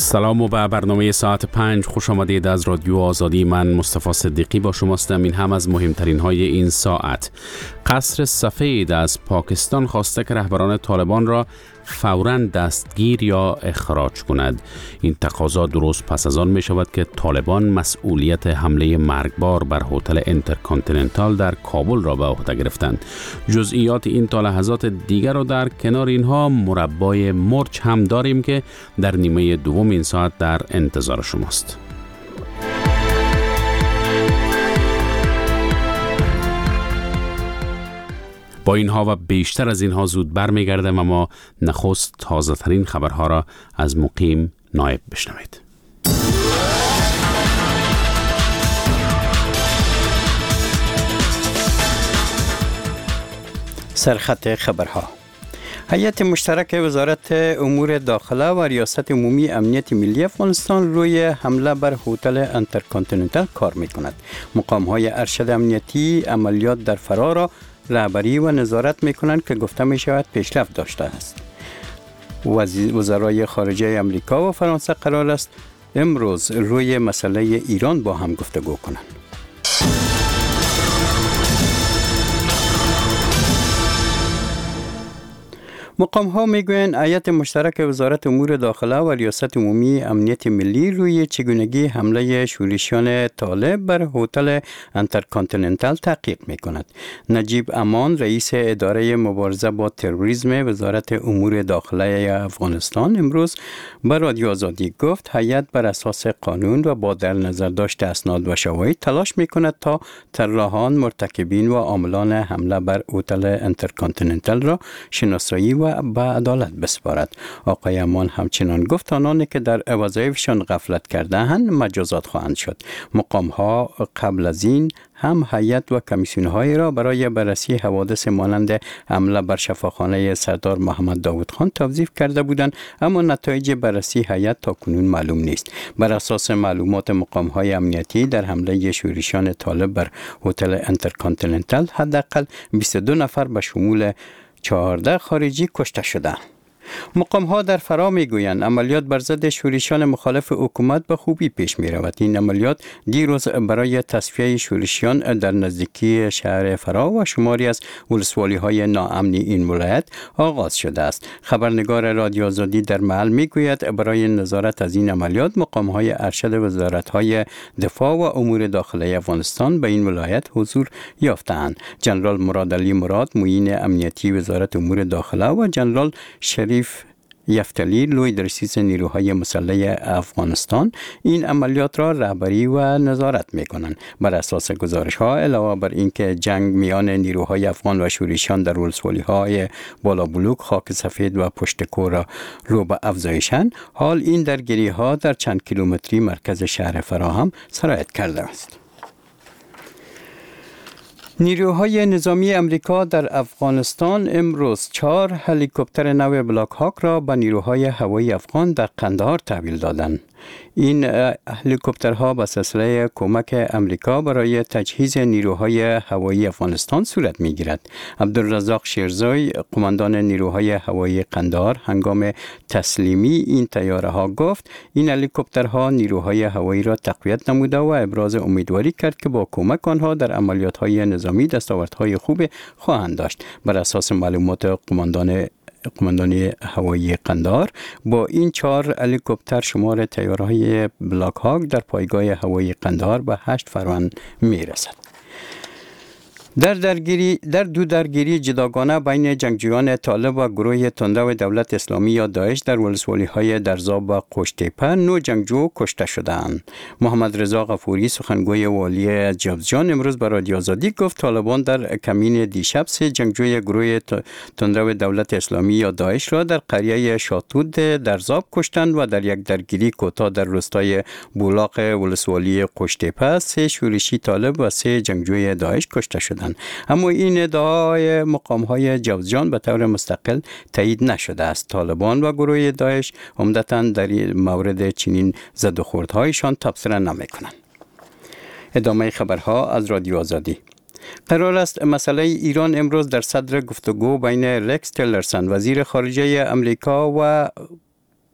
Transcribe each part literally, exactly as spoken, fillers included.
سلام و به برنامه ساعت پنج خوش آمدید از رادیو آزادی. من مصطفی صدیقی با شماستم. این هم از مهمترین های این ساعت. قصر سفید از پاکستان خواسته که رهبران طالبان را فوراً دستگیر یا اخراج کند. این تقاضا درست پس از آن می شود که طالبان مسئولیت حمله مرگبار بر هتل انترکانتیننتال در کابل را به عهده گرفتند. جزئیات این تا لحظات دیگر را در کنار اینها مربای مرچ هم داریم که در نیمه دوم این ساعت در انتظار شماست. با اینها و بیشتر از اینها زود برمیگردم، اما نخست تازه ترین خبرها را از مقیم نایب بشنوید. سرخط خبرها: هیئت مشترک وزارت امور داخله و ریاست عمومی امنیت ملی افغانستان روی حمله بر هتل انترکانتیننتال کار می‌کند. مقام‌های ارشد امنیتی عملیات در فرا را رهبری و نظارت می‌کنند که گفته می‌شود پیشرفت داشته است. وزرای خارجه امریکا و فرانسه قرار است امروز روی مسئله ایران با هم گفتگو کنند. مقام ها میگویند هیئت مشترک وزارت امور داخله و ریاست عمومی امنیت ملی روی چگونگی حمله شورشیان طالب بر هتل انترکانتیننتال تحقیق میکند. نجیب امان رئیس اداره مبارزه با تروریسم وزارت امور داخله افغانستان امروز به رادیو آزادی گفت هیئت بر اساس قانون و با در نظر داشت اسناد و شواهد تلاش میکند تا طراحان، مرتکبین و عاملان حمله بر هتل انترکانتیننتال را شناسایی و به عدالت بسپارد. آقای امان همچنان گفت آنانی که در وظایفشان غفلت کرده‌اند مجازات خواهند شد. مقام ها قبل از این هم هیئت و کمیسیون های را برای بررسی حوادث مانند حمله بر شفاخانه سردار محمد داود خان توظیف کرده بودند، اما نتایج بررسی هیئت تا کنون معلوم نیست. بر اساس معلومات مقام های امنیتی در حمله شورشیان طالب بر هتل انترکانتیننتال حداقل بیست و دو نفر به شمول چهارده خارجی کشته شده. مقام ها در فرا می گویند عملیات بر ضد شورشیان مخالف حکومت به خوبی پیش می رود. این عملیات دیروز برای تصفیه شورشیان در نزدیکی شهر فرا و شماری از ولسوالی های ناامنی این ولایت آغاز شده است. خبرنگار رادیو آزادی در محل می گوید برای نظارت از این عملیات مقام های ارشد وزارت های دفاع و امور داخله افغانستان به این ولایت حضور یافتند. جنرال مراد علی مراد معین امنیتی وزارت امور داخله و جنرال شریف یفتلی لوی رئیس نیروهای مسلح افغانستان این عملیات را رهبری و نظارت می‌کنند. بر اساس گزارش‌ها علاوه بر اینکه جنگ میان نیروهای افغان و شورشیان در ولسوالی‌های بالا بلوک، خاک سفید و پشت کور را رو به افزایشند، حال این درگیری‌ها در چند کیلومتری مرکز شهر فرا هم سرایت کرده است. نیروهای نظامی امریکا در افغانستان امروز چهار هلیکوپتر نو بلاک هاک را به نیروهای هوایی افغان در قندهار تحویل دادند. این هلیکوپترها به سلسله کمک امریکا برای تجهیز نیروهای هوایی افغانستان صورت می‌گیرد. عبدالرزاق شیرزوی قماندان نیروهای هوایی قندهار هنگام تسلیمی این طیاره‌ها گفت این هلیکوپترها نیروهای هوایی را تقویت نموده و ابراز امیدواری کرد که با کمک آنها در عملیات‌های نظامی دستاوردهای خوب خواهند داشت. بر اساس معلومات قماندان قماندانی هوایی قندهار با این چهار هلیکوپتر شمار طیاره‌های بلاک هاک در پایگاه هوایی قندهار به هشت فروند می‌رسد. در درگیری در دو درگیری جداگانه بین جنگجویان طالب و گروه تندرو دولت اسلامی یا داعش در ولسوالی‌های درزاب و قشتیپه نو جنگجو کشته شدند. محمد رضا غفوری سخنگوی والی جوزجان امروز به رادیو آزادی گفت طالبان در کمین دیشب سه جنگجوی گروه تندرو دولت اسلامی یا داعش را در قریه شاتود درزاب کشتند و در یک درگیری کوتاه در روستای بولاق ولسوالی قشتیپه سه شورشی طالب و سه جنگجوی داعش کشته شدند. اما این ادعای مقام‌های جوزجان به طور مستقل تایید نشده است. طالبان و گروه داعش عمدتاً در مورد چنین زد و خوردهایشان تبصره نمی‌کنند. ادامه خبرها از رادیو آزادی. قرار است مسئله ایران امروز در صدر گفتگو بین رکس تیلرسن وزیر خارجه امریکا و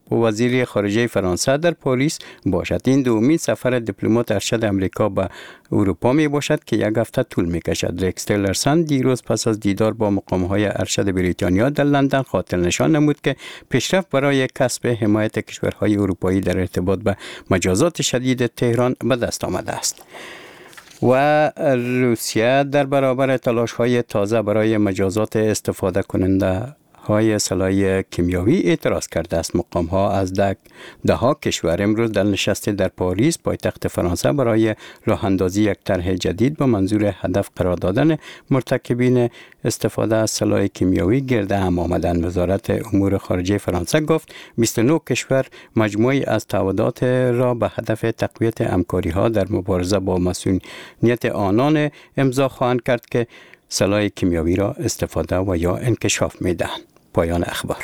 وزیر خارجه فرانسه در پاریس باشد. این دومین سفر دیپلمات ارشد امریکا به اروپا می باشد که یک هفته طول می کشد. رکس تیلرسون دیروز پس از دیدار با مقام‌های ارشد بریتانیا در لندن خاطر نشان نمود که پیشرفت برای کسب حمایت کشورهای اروپایی در ارتباط به مجازات شدید تهران به دست آمده است. و روسیه در برابر تلاش‌های تازه برای مجازات استفاده کننده های سلاح کیمیاوی اعتراض کرده است. مقام ها از ده, ده ها کشور امروز در نشست در پاریس پایتخت فرانسه برای راه اندازی یک طرح جدید با منظور هدف قرار دادن مرتکبین استفاده از سلاح کیمیاوی گرد هم آمدند. وزارت امور خارجه فرانسه گفت بیست و نه کشور مجموعی از تعهدات را به هدف تقویت همکاری ها در مبارزه با مسئولیت آنان امضا خواهند کرد که سلاح کیمیاوی را استفاده و یا انکشاف می‌دهند. پایان اخبار.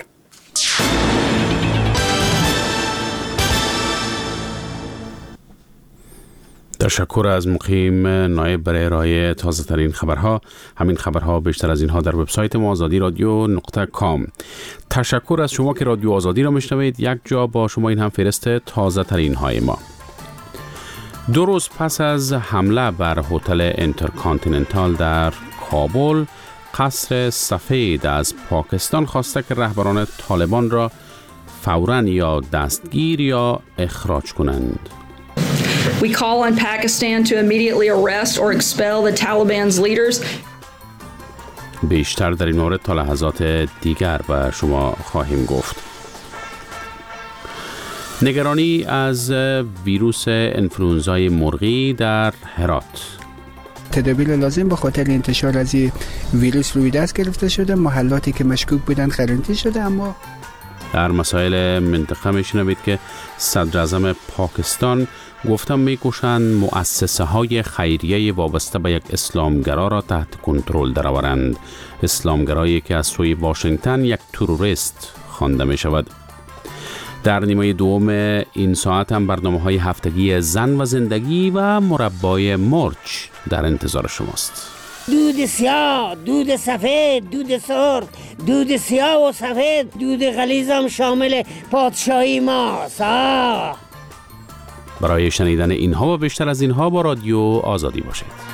تشکر از مقیم نایب برای ارائه تازه ترین خبرها. همین خبرها بیشتر از اینها در وبسایت ما آزادی رادیو نقطه کام. تشکر از شما که رادیو آزادی را میشنوید. یک جا با شما این هم فهرست تازه ترین های ما. دو روز پس از حمله بر هتل انترکانتیننتال در کابل، قصر سفید از پاکستان خواسته که رهبران طالبان را فوراً یا دستگیر یا اخراج کنند. We call on Pakistan to immediately arrest or expel the Taliban's leaders. بیشتر در این مورد تا لحظات دیگر به شما خواهیم گفت. نگرانی از ویروس انفلوئنزای مرغی در هرات. تدابیر لازم به خاطر انتشار از ویروس روی دست گرفته شده. محلاتی که مشکوک بودن قرنطینه شده. اما در مسائل منطقه میشنوید که صدر اعظم پاکستان گفتم میکوشند مؤسسه های خیریه وابسته به یک اسلامگرا را تحت کنترل درآورند. اسلامگرایی که از سوی واشنگتن یک تروریست خوانده می شود. در نیمه دوم این ساعت هم برنامه‌های هفتگی زن و زندگی و مربای مرچ در انتظار شماست. دود سیاه، دود سفید، دود سرخ، دود سیاه و سفید، دود غلیظ هم شامل پادشاهی ماست. آه. برای شنیدن اینها و بیشتر از اینها با رادیو آزادی باشید.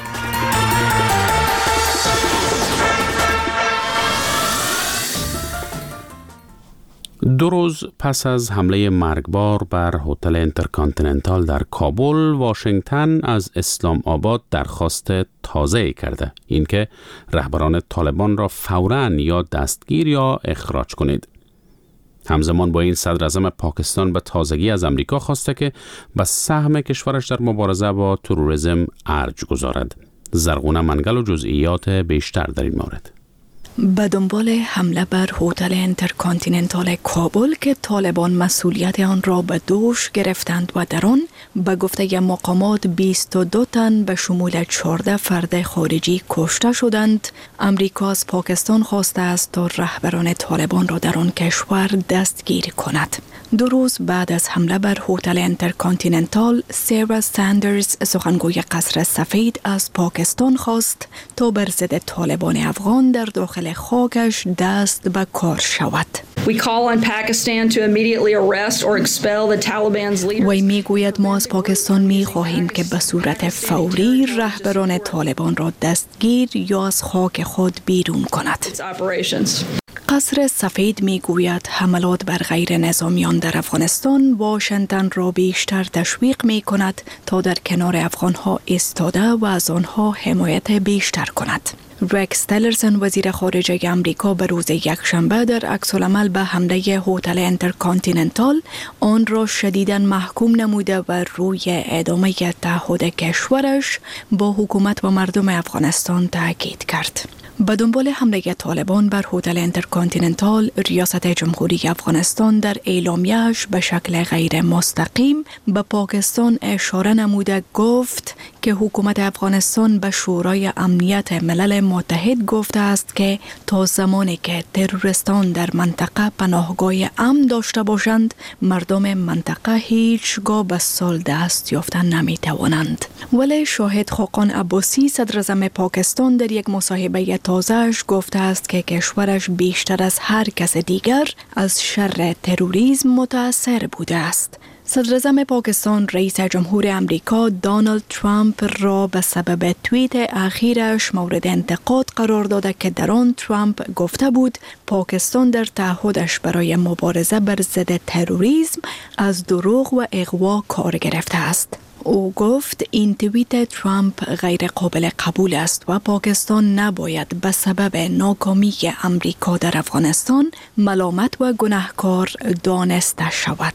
دو روز پس از حمله مرگبار بر هتل انترکانتیننتال در کابل، واشنگتن از اسلام آباد درخواست تازه کرده، اینکه رهبران طالبان را فوراً یا دستگیر یا اخراج کنید. همزمان با این صدر اعظم پاکستان به تازگی از امریکا خواسته که به سهم کشورش در مبارزه با تروریسم ارج گذارد. زرغونه منگل و جزئیات بیشتر در این مورد. به دنبال حمله بر هتل انترکانتیننتال کابل که طالبان مسئولیت آن را به دوش گرفتند و در آن به گفته مقامات بیست و دو تن به شمول چهارده فرد خارجی کشته شدند، امریکا از پاکستان خواسته است تا رهبران طالبان را در آن کشور دستگیر کند. دو روز بعد از حمله بر هتل انترکانتیننتال، سارا ساندرز سخنگوی قصر سفید از پاکستان خواست تا بر ضد طالبان افغان در داخل خاکش دست به کار شود. We call on Pakistan to immediately arrest or expel the Taliban's leaders. وی میگوید ما از پاکستان میخواهیم که به صورت فوری رهبران طالبان را دستگیر یا از خاک خود بیرون کند. قصر سفید میگوید حملات بر غیر نظامیان در افغانستان واشنگتن را بیشتر تشویق می کند تا در کنار افغانها ایستاده و از آنها حمایت بیشتر کند. رکس تیلرسون وزیر خارجه امریکا به روز یکشنبه در عکس‌العمل به حمله هتل انترکانتیننتال آن را شدیداً محکوم نموده و روی ادامه تعهد کشورش با حکومت و مردم افغانستان تاکید کرد. به دنبال حمله طالبان بر هتل انترکانتیننتال، ریاست جمهوری افغانستان در اعلامیه‌اش به شکل غیر مستقیم به پاکستان اشاره نموده گفت که که حکومت افغانستان به شورای امنیت ملل متحد گفته است که تا زمانی که تروریستان در منطقه پناهگاه امن داشته باشند، مردم منطقه هیچگاه به صلح دست یافتن نمی توانند. ولی شاهد خاقان عباسی صدر اعظم پاکستان در یک مصاحبه تازه‌اش گفته است که کشورش بیشتر از هر کس دیگر از شر تروریسم متاثر بوده است. صدر اعظم پاکستان رئیس جمهور امریکا دونالد ترامپ را به سبب توییت اخیرش مورد انتقاد قرار داده که در آن ترامپ گفته بود پاکستان در تعهدش برای مبارزه بر ضد تروریسم از دروغ و اغوا کار گرفته است. او گفت این توییت ترامپ غیر قابل قبول است و پاکستان نباید به سبب ناکامی امریکا در افغانستان ملامت و گناهکار دانسته شود.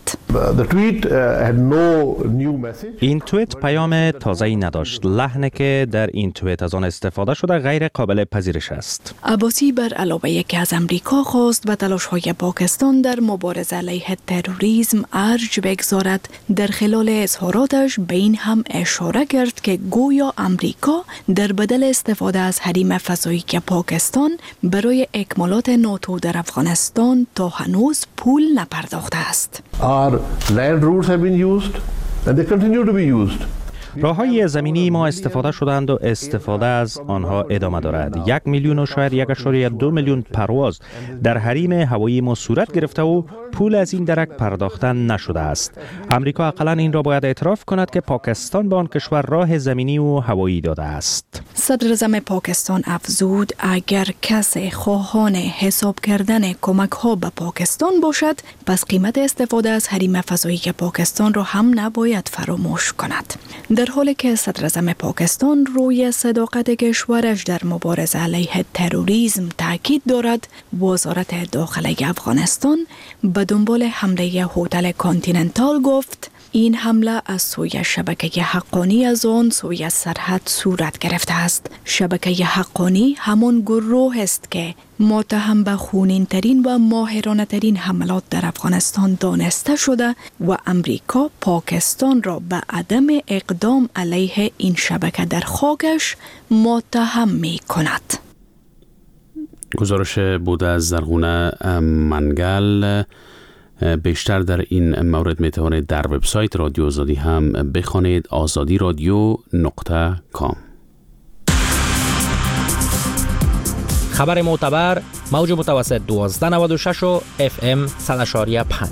این توییت پیام تازه‌ای نداشت. لحنی که در این توییت از آن استفاده شده غیر قابل پذیرش است. عباسی بر علاوه که از امریکا خواست و تلاش‌های پاکستان در مبارزه علیه تروریسم ارج بگذارد، در خلال اظهاراتش به این هم اشاره کرد که گویا امریکا در بدل استفاده از حریم فضایی پاکستان برای اکمالات ناتو در افغانستان تا هنوز پول نپرداخته است. Our land routes have been used and they continue to be used. راههای زمینی ما استفاده شدند و استفاده از آنها ادامه دارد. یک میلیون و شاید یک اشاریه دو میلیون پرواز در حریم هوایی ما صورت گرفته و پول از این درک پرداخته نشده است. امریکا حداقل این را باید اعتراف کند که پاکستان به آن کشور راه زمینی و هوایی داده است. صدر اعظم پاکستان افزود اگر کسی خواهان حساب کردن کمک ها به پاکستان باشد، پس قیمت استفاده از حریم فضایی پاکستان را هم نباید فراموش کند. در حالی که صدر اعظم پاکستان روی صداقت کشورش در مبارزه علیه تروریسم تاکید دارد، وزارت داخله افغانستان به دنبال حمله هتل کانتیننتال گفت این حمله از سوی شبکه حقانی از آن سوی سرحد صورت گرفته است. شبکه حقانی همان گروه است که متهم به خونین ترین و ماهرانه ترین حملات در افغانستان دانسته شده و امریکا پاکستان را به عدم اقدام علیه این شبکه در خاکش متهم می کند. گزارش بود از زرغونه منگل. بیشتر در این مورد می توانید در وبسایت رادیو آزادی هم بخوانید، آزادی رادیو نقطه کام. خبر معتبر، موج متوسط دوازده نود و شش و اف ام صد و پنج.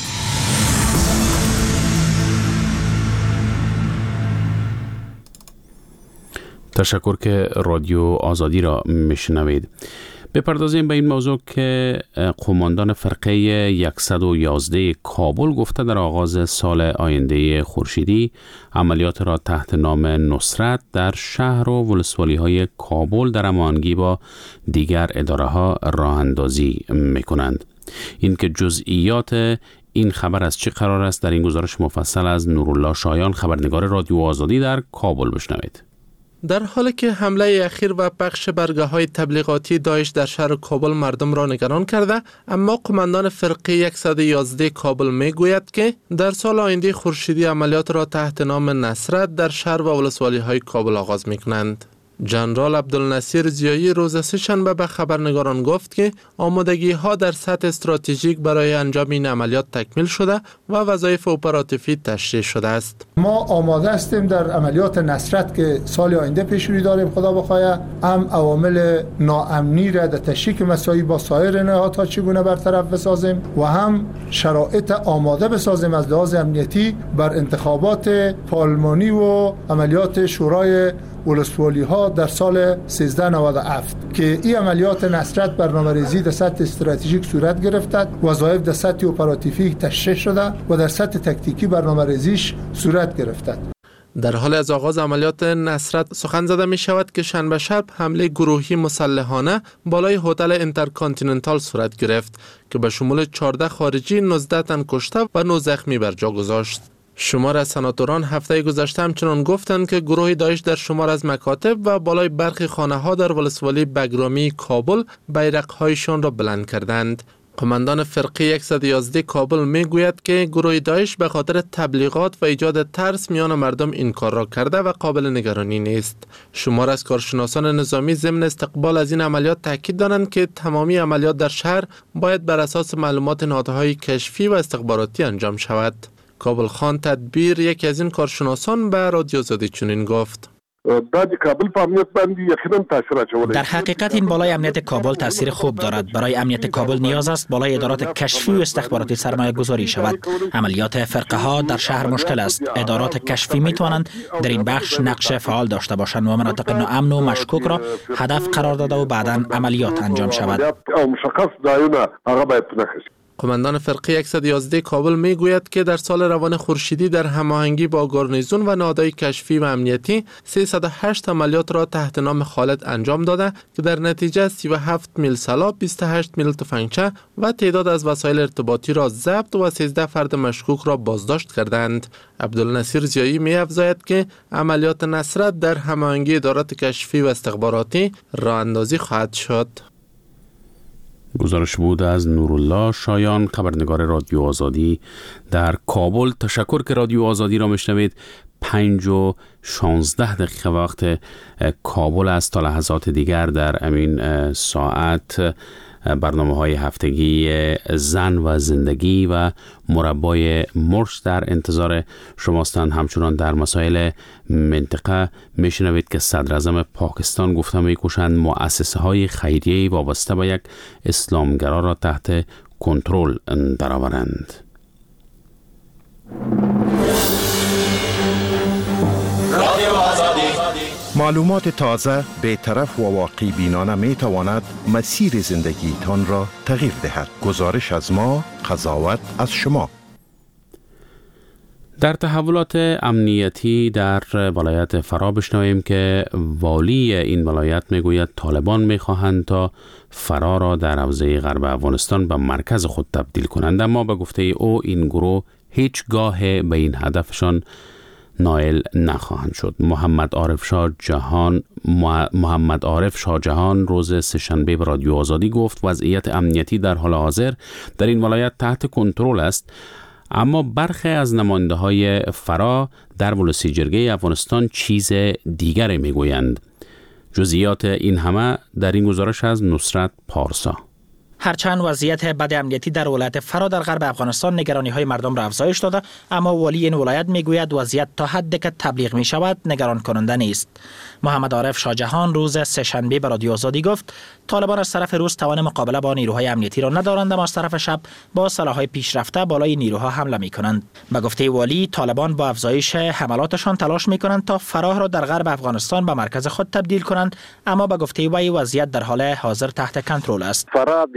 تشکر که رادیو آزادی را میشنوید. بپردازیم به این موضوع که قماندان فرقه صد و یازده کابل گفته در آغاز سال آینده خورشیدی عملیات را تحت نام نصرت در شهر و ولسوالی های کابل در هماهنگی با دیگر اداره ها راه اندازی می کنند. این که جزئیات این خبر از چه قرار است در این گزارش مفصل از نورالله شایان، خبرنگار رادیو آزادی در کابل بشنوید. در حالی که حمله اخیر و پخش برگه های تبلیغاتی داعش در شهر کابل مردم را نگران کرده، اما قماندان فرقه صد و یازده کابل می گوید که در سال آینده خورشیدی عملیات را تحت نام نصرت در شهر و ولسوالی های کابل آغاز می کنند. جنرال عبدالنصیر زیایی روز سه‌شنبه به خبرنگاران گفت که آمادگی ها در سطح استراتژیک برای انجام این عملیات تکمیل شده و وظایف اپراتیوی تشریح شده است. ما آماده هستیم در عملیات نصرت که سال آینده پیش روی داریم، خدا بخواه هم عوامل ناامنی را در تشریک مساعی با سایر نهادها چگونه برطرف بسازیم و هم شرایط آماده بسازیم از لحاظ امنیتی بر انتخابات پارلمانی و عملیات شورای ولسوالی ها در سال سیزده نود و هفت که این عملیات نصرت برنامه‌ریزی در سطح استراتژیک صورت گرفته، وظایف در سطح اپراتیوی تشریح شده و در سطح تکتیکی برنامه‌ریزیش صورت گرفته. در حال از آغاز عملیات نصرت سخن زده می شود که شنبه شب حمله گروهی مسلحانه بالای هتل انترکانتیننتال صورت گرفت که به شمول چهارده خارجی، نوزده تن کشته و نه زخمی بر جا گذاشت. شمار از سناتوران هفته گذشته همچنان گفتند که گروه داعش در شمار از مکاتب و بالای برخی خانه ها در ولسوالی بگرامی کابل بیرق هایشان را بلند کردند. قماندان فرقه صد و یازده کابل می گوید که گروه داعش به خاطر تبلیغات و ایجاد ترس میان مردم این کار را کرده و قابل نگرانی نیست. شمار از کارشناسان نظامی ضمن استقبال از این عملیات تاکید دارند که تمامی عملیات در شهر باید بر اساس معلومات نهادهای کشفی و استخباراتی انجام شود. کابل خان تدبیر یکی از این کارشناسان به رادیو آزادی چنین گفت: در حقیقت این بالای امنیت کابل تاثیر خوب دارد. برای امنیت کابل نیاز است بالای ادارات کشفی و استخباراتی سرمایه گذاری شود. عملیات فرقه ها در شهر مشکل است. ادارات کشفی می توانند در این بخش نقش فعال داشته باشند و مناطق ناامن و مشکوک را هدف قرار داده و بعداً عملیات انجام شود. قماندان فرقه صد و یازده کابل می گوید که در سال روان خورشیدی در هماهنگی با گارنیزون و نهادهای کشفی و امنیتی سیصد و هشت عملیات را تحت نام خالد انجام داده که در نتیجه سی و هفت میل سلاح، بیست و هشت میل تفنگچه و تعداد از وسایل ارتباطی را ضبط و سیزده فرد مشکوک را بازداشت کردند. عبدالنصیر زیایی می افزاید که عملیات نصرت در هماهنگی ادارات کشفی و استخباراتی راه اندازی خواهد شد. گزارش بود از نورالله شایان، خبرنگار رادیو آزادی در کابل. تشکر که رادیو آزادی را میشنوید. پنج و شانزده دقیقه وقت کابل است. تا لحظات دیگر در امین ساعت برنامه های هفتگی زن و زندگی و مربای مرش در انتظار شماستند. همچنان در مسائل منطقه میشنوید که صدر اعظم پاکستان گفته میکوشند مؤسسه های خیریه وابسته به یک اسلامگرا را تحت کنترل درآورند. معلومات تازه، بی‌طرف و واقعی بینانه می تواند مسیر زندگیتان را تغییر دهد. گزارش از ما، قضاوت از شما. در تحولات امنیتی در ولایت فرا بشنویم که والی این ولایت میگوید طالبان میخواهند تا فرا را در حوزه غرب افغانستان به مرکز خود تبدیل کنند، اما به گفته او این گروه هیچگاه به این هدفشان نائل نخواهند شد. محمد عارف شاه جهان محمد عارف شاه جهان روز سه‌شنبه به رادیو آزادی گفت وضعیت امنیتی در حال حاضر در این ولایت تحت کنترل است، اما برخی از نماینده های فرا در ولسی جرگه افغانستان چیز دیگری میگویند. جزئیات این همه در این گزارش از نصرت پارسا. هرچند وضعیت بد امنیتی در ولایت فرا در غرب افغانستان نگرانی‌های مردم را افزایش داده، اما والی این ولایت میگوید وضعیت تا حدی که تبلیغ می شود نگران کننده نیست. محمد عارف شاه جهان روز سه‌شنبه به رادیو آزادی گفت طالبان از طرف روز توان مقابله با نیروهای امنیتی را ندارند، اما از طرف شب با سلاح‌های پیشرفته بالای نیروها حمله می‌کنند. به گفته والی طالبان با افزایش حملاتشان تلاش می‌کنند تا فراه را در غرب افغانستان به مرکز خود تبدیل کنند، اما به گفته وی وضعیت در حال حاضر تحت کنترل است.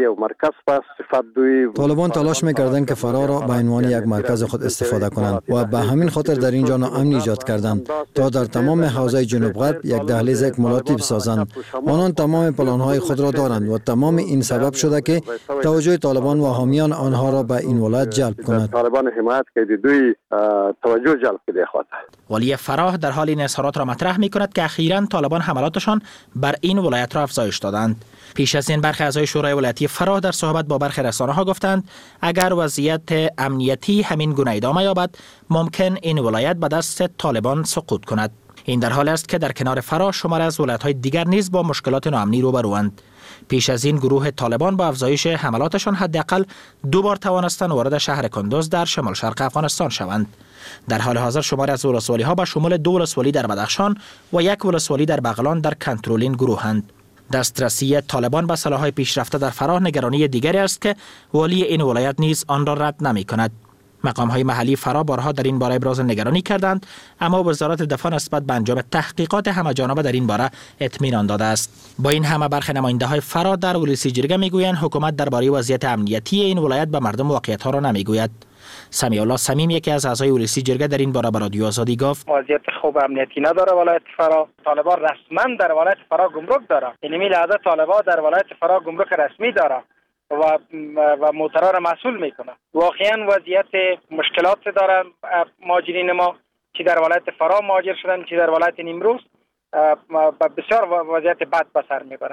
طالبان تلاش می‌کردند که فراه را به عنوان یک مرکز خود استفاده کنند و به همین خاطر در اینجا ناامنی ایجاد کردند تا در تمام حوزه جنوب غرب یک دهلیز اکمالاتی بسازند. آنان تمام پلان‌های خود را دارند و تمام این سبب شده که توجه طالبان و حامیان آنها را به این ولایت جلب کند. طالبان حمایت که دوی توجه جلب کرده خواهد. ولی فراه در حال این اظهارات را مطرح می‌کند که اخیراً طالبان حملاتشان بر این ولایت را افزایش دادند. پیش از این برخی اعضای شورای ولایتی فراه در صحبت با برخی رسانه‌ها گفتند اگر وضعیت امنیتی همین گونه ادامه یابد ممکن این ولایت به دست طالبان سقوط کند. این در حالی است که در کنار فراه شمار از ولایت‌های دیگر نیز با مشکلات ناامنی روبروند. پیش از این گروه طالبان با افزایش حملاتشان حداقل دو بار توانستند وارد شهر کندوز در شمال شرق افغانستان شوند. در حال حاضر شمار از ولسوالی‌ها به شمول دو ولسوالی در بدخشان و یک ولسوالی در بغلان در کنترل این گروهند. دسترسی طالبان به سلاح‌های پیشرفته در فراه نگرانی دیگری است که والی این ولایت نیز آن را رد نمی‌کند. مقام‌های محلی فرا بارها در این باره ابراز نگرانی کردند، اما وزارت دفاع نسبت به انجام تحقیقات همه‌جانبه در این باره اطمینان داده است. با این همه برخی نماینده‌های فرا در ولسی جرگه می‌گویند حکومت درباره وضعیت امنیتی این ولایت به مردم واقعیت‌ها را نمی‌گوید. سمیع الله صمیم یکی از اعضای ولسی جرگه در این باره به رادیو آزادی گفت وضعیت خوب امنیتی نداره ولایت فرا. طالبان رسما در ولایت فرا گمرک داره. یعنی لحظه طالبان در ولایت فرا گمرک رسمی داره و و موترا را مسئول میکنه. واقعا وضعیت مشکلات دارن مهاجرین ما که در ولایت فرا مهاجر شدن، که در ولایت نیمروز بسیار وضعیت بد به سر میبرن.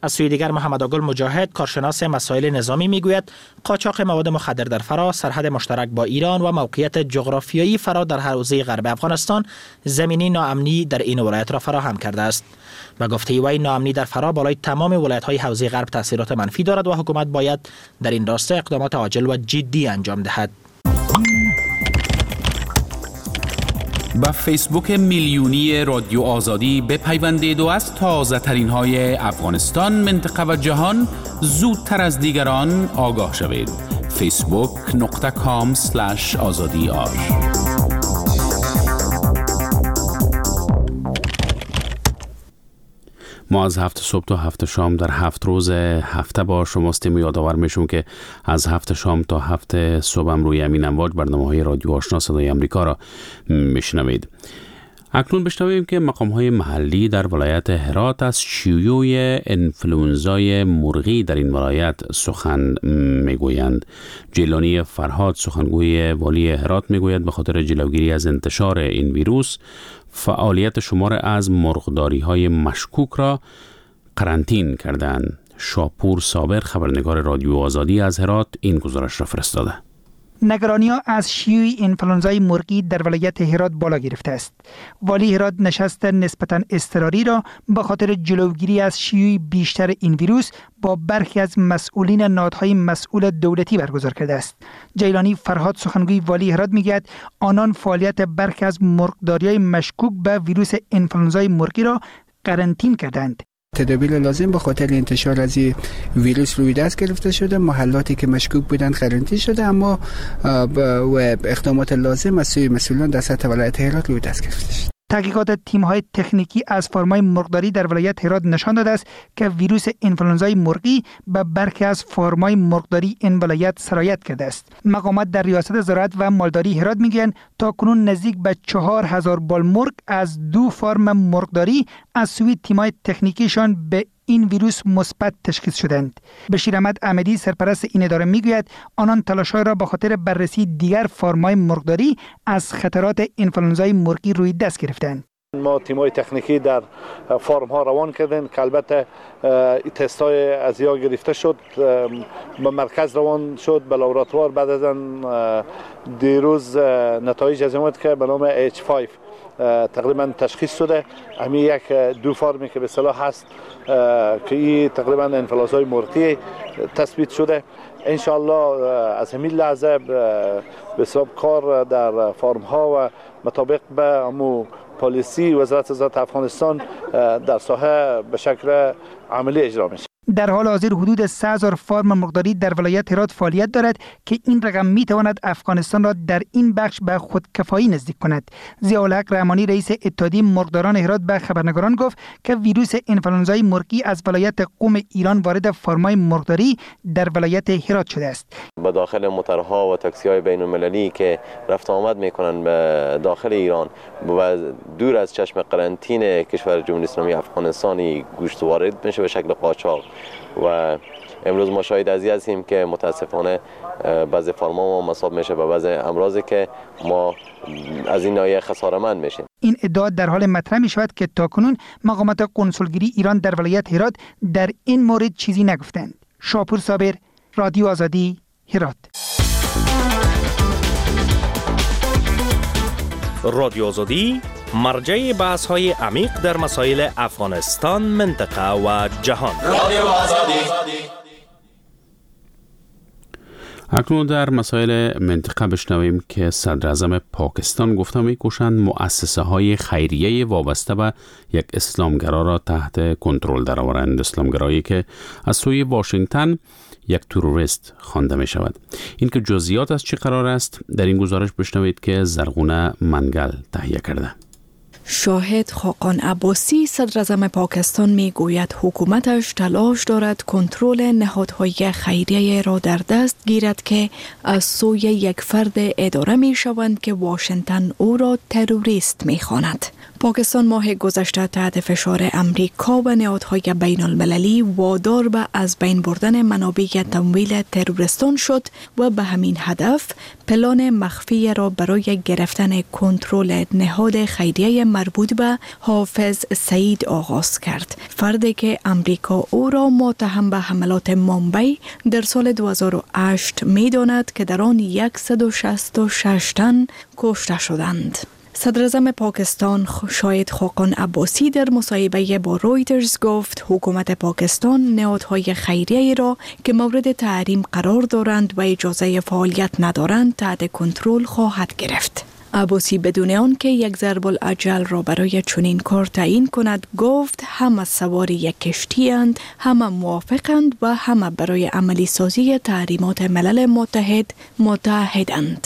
از سوی دیگر محمد آگل مجاهد کارشناس مسائل نظامی میگوید قاچاق مواد مخدر در فرا، سرحد مشترک با ایران و موقعیت جغرافیایی فرا در حوزه غرب افغانستان زمینی ناامنی در این ولایت را فراهم کرده است. و گفته وی ناامنی در فرا بالای تمام ولایت‌های حوزه غرب تاثیرات منفی دارد و حکومت باید در این راستا اقدامات عاجل و جدی انجام دهد. با فیسبوک میلیونی رادیو آزادی بپیوندید و از تازه ترین های افغانستان، منطقه و جهان زودتر از دیگران آگاه شوید. فیسبوک نقطه کام سلش آزادی آر. ما از هفت صبح تا هفت شام در هفت روز هفته با شماستیم. یادآور میشم که از هفت شام تا هفت صبح هم روی امین امواج برنامه های رادیو آشنا صدای امریکا را میشنوید. اکنون بشنویم که مقام های محلی در ولایت هرات از شیوع انفلوئنزای مرغی در این ولایت سخن میگویند. جیلانی فرهاد سخنگوی والی هرات میگوید به خاطر جلوگیری از انتشار این ویروس فعالیت شمار از مرغداری های مشکوک را قرنطین کردند. شاپور صابر خبرنگار رادیو آزادی از هرات این گزارش را فرستاده. نگرانی‌ها از شیوع انفلوئنزای مرغی در ولایت هرات بالا گرفته است. والی هرات نشست نسبتاً اضطراری را به خاطر جلوگیری از شیوع بیشتر این ویروس با برخی از مسئولین نهادهای مسئول دولتی برگزار کرده است. جیلانی فرهاد سخنگوی والی هرات میگوید آنان فعالیت برخی از مرغداری‌های مشکوک به ویروس انفلوئنزای مرغی را قرنطین کردند. تدابیر لازم به خاطر انتشار از ویروس روی دست گرفته شده. محلاتی که مشکوک بودند قرنطینه شده، اما و اقدامات لازم از سوی مسئولان در سطح ولایت هرات روی دست گرفته شده. تحقیقات تیم‌های تکنیکی از فارم‌های مرغداری در ولایت هرات نشان داده است که ویروس انفلوئنزای مرغی به برخی از فارم‌های مرغداری این ولایت سرایت کرده است. مقامات در ریاست زراعت و مالداری هرات میگویند تاکنون نزدیک به چهار هزار بال مرغ از دو فارم مرغداری از سوی تیم‌های تکنیکیشان به این ویروس مثبت تشخیص شدند. بشیر احمد احمدی سرپرست این اداره میگوید آنان تلاش‌های را به خاطر بررسی دیگر فارم‌های مرغداری از خطرات انفلوئنزای مرغی روی دست گرفتند. ما تیم‌های تکنیکی در فارم ها روان کردیم که البته تست‌های از یا گرفته شد، به مرکز روان شد، به لابراتوار. بعد از آن دیروز نتایج از اومد که به نام اچ پنج تقریبا تشخیص شده. همین یک دو فارمی که به اصطلاح هست که این تقریبا انفلوئنزای مرغی تثبیت شده. انشالله از همین لحظه به حساب کار در فارم ها و مطابق به امو پالیسی وزارت زراعت افغانستان در ساحه به شکل عملی اجرا میشه. در حال حاضر حدود سه هزار فارم مرغداری در ولایت هرات فعالیت دارد که این رقم می تواند افغانستان را در این بخش به خودکفایی نزدیک کند. ضیاءالحق رحمانی رئیس اتحادیه مرغداران هرات به خبرنگاران گفت که ویروس انفلوئنزای مرغی از ولایت قم ایران وارد فارم‌های مرغداری در ولایت هرات شده است. به داخل موترها و تاکسی‌های بین‌المللی که رفت آمد می‌کنند به داخل ایران و دور از چشم قرنطینه کشور جمهوری اسلامی افغانستانی گوشت وارد میشه به شکل قاچاق. و امروز ما شاهد از این هستیم که متاسفانه بعضی فارم‌ها ما مصاب میشه به بعضی امراضی که ما از این ناحیه خساره‌مند میشیم. این ادعا در حال مطرح می شود که تاکنون مقامات قنسولگری ایران در ولایت هرات در این مورد چیزی نگفتند. شاپور صابر، رادیو آزادی، هرات. رادیو آزادی مرجع بحث های عمیق در مسائل افغانستان، منطقه و جهان. رادیو آزادی. اکنون در مسائل منطقه بشنویم که صدر اعظم پاکستان گفته می‌کوشند مؤسسه های خیریه وابسته به یک اسلامگرا را تحت کنترل درآورند. اسلامگرایی که از سوی واشنگتن یک تروریست خوانده می شود. این که جزئیات از چه قرار است در این گزارش بشنوید که زرغونه منگل تهیه کرده. شاهد خاقان عباسی صدر اعظم پاکستان می گوید حکومتش تلاش دارد کنترل نهادهای خیریه را در دست گیرد که از سوی یک فرد اداره می شوند که واشنگتن او را تروریست می خواند. پاکستان ماه گذشته تحت فشار امریکا و نهادهای بین المللی وادار به از بین بردن منابع تمویل تروریستان شد و به همین هدف پلان مخفی را برای گرفتن کنترل نهاد خیریه مربوط به حافظ سعید آغاز کرد. فردی که امریکا او را متهم به حملات مامبای در سال دو هزار و هشت می داند که در آن صد و شصت و شش تن کشته شدند. صدر اعظم پاکستان شاهد خاقان عباسی در مصاحبه با رویترز گفت حکومت پاکستان نهادهای خیریه را که مورد تحریم قرار دارند و اجازه فعالیت ندارند تحت کنترل خواهد گرفت. عباسی بدون آن که یک ضرب الاجل را برای چنین کار تعیین کند گفت همه سوار یک کشتی اند، همه موافقند و همه برای عملی سازی تحریمات ملل متحد متحدند.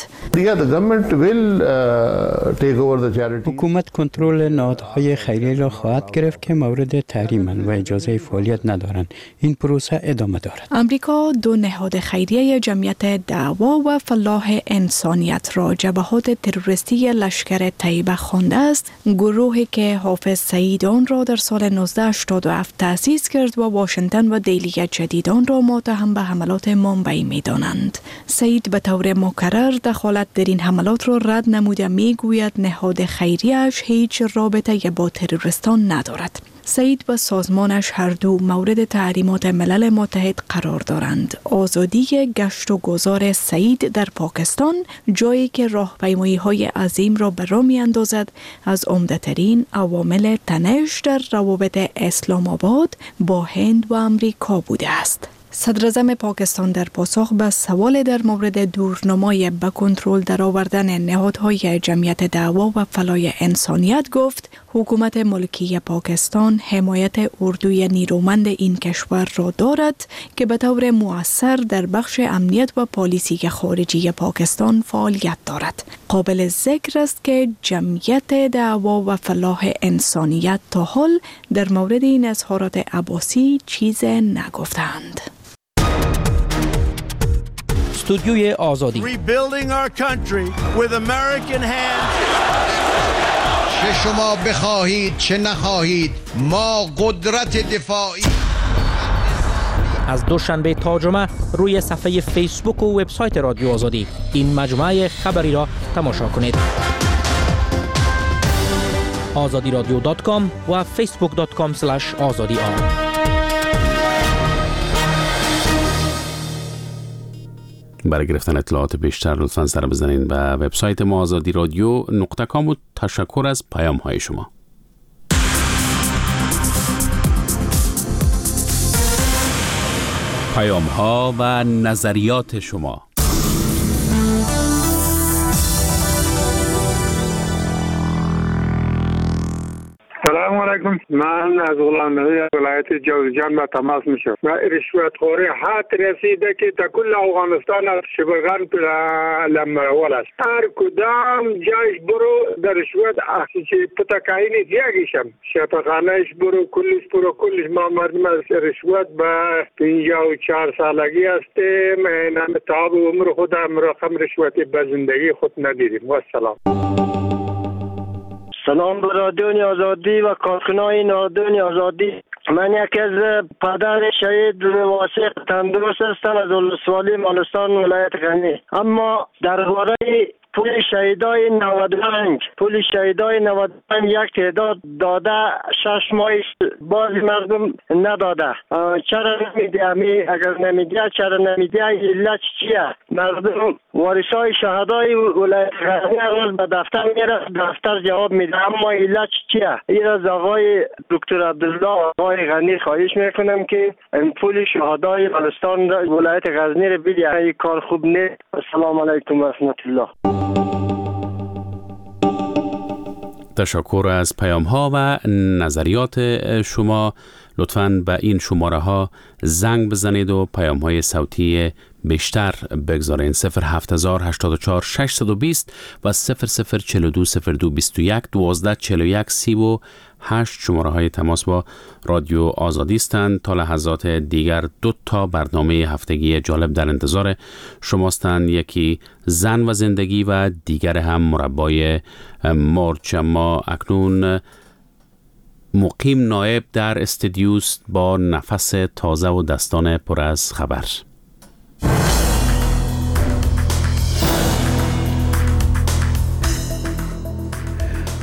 حکومت کنترل نهادهای خیریه را خواهد گرفت که مورد تحریمند و اجازه فعالیت ندارند. این پروسه ادامه دارد. امریکا دو نهاد خیریه جمعیت دعوا و فلاح انسانیت را جبهات تروریستی لشکر طیبه خوانده است، گروهی که حافظ سعید آن را در سال نوزده هشتاد و هفت تأسیس کرد و واشنگتن و دهلی جدید آن را متهم به حملات مامبای می‌دانند. سعید به طور مکرر دخالت در این حملات را رد نموده میگوید نهاد خیریه‌اش هیچ رابطه با تروریستان ندارد. سعید و سازمانش هر دو مورد تحریمات ملل متحد قرار دارند. آزادی گشت و گذار سعید در پاکستان، جایی که راهپیمایی‌های عظیم را به راه می‌اندازد، از عمده‌ترین عوامل تنش در روابط اسلام آباد با هند و امریکا بوده است. صدر اعظم پاکستان در پاسخ به سوال در مورد دورنمای به کنترل درآوردن نهادهای جمعیت دعوا و فلاح انسانیت گفت حکومت ملکی پاکستان حمایت اردوی نیرومند این کشور را دارد که به طور مؤثر در بخش امنیت و پالیسی خارجی پاکستان فعالیت دارد. قابل ذکر است که جمعیت دعوا و فلاح انسانیت تا حال در مورد این اظهارات عباسی چیز نگفتند. استودیوی آزادی چه شما بخواهید چه نخواهید ما قدرت دفاعی. از دوشنبه تا جمعه روی صفحه فیسبوک و وبسایت رادیو آزادی این مجموعه خبری را تماشا کنید. آزادی رادیو دات کام و فیسبوک دات کام اسلش آزادی آر. برای گرفتن اطلاعات بیشتر لطفاً سر بزنید به وبسایت ما آزادی رادیو نقطه کام و تشکر از پیام های شما. پیام ها و نظریات شما. سلام علیکم. من از غلامنوی ولایت جوزجان با تماس میشم. و رشوتخوری حد رسیده که تا کل افغانستان از شبرغان لمرول است. هر کدام جایش برو در رشوت اخشی پتکایی نیست یکیشم. شفاخانهش برو کلش برو کلش ما مردم از رشوت با پنجاه و چهار سالگی هستیم. نام تاب عمر خودم رقم رشوتی به زندگی خود ندیدیم. و السلام. سلام به رادیو آزادی و کارکنای رادیو آزادی. من یکی از پدر شهید واسق تندرست هستم از ولسوالی مالستان ولایت غنی. اما درباره پول شهیدای نود و پنج پول شهیدای نود و پنج یک تعداد داده شش ماه باز مردم نداده. چرا نمیده؟ امی اگر نمیده چرا نمیده؟ علت چیه؟ مردم وارثای شهدای ولایت غزنی روز به دفتر میره، دفتر جواب میده، اما علت چیه؟ این از آقای دکتر عبدالله آقای غنی خواهش میکنم که پول شهدای بلوچستان ولایت غزنی رو بده. این کار خوب نیست. السلام علیکم و رحمت الله. تشکر از پیام ها و نظریات شما. لطفاً به این شماره ها زنگ بزنید و پیام های صوتی بیشتر بگذارین. صفر هفت هزار هشتاد و چهار ششصد و بیست و صفر صفر چهل و دو صفر دو بیست و یک دوازده چهل و یک سی و هشت شماره های تماس با رادیو آزادی هستند. تا لحظات دیگر دو تا برنامه هفتگی جالب در انتظار شماستند. یکی زن و زندگی و دیگر هم مربای مرچ. اما اکنون مقیم نایب در استدیوست با نفس تازه و دستان پر از خبر.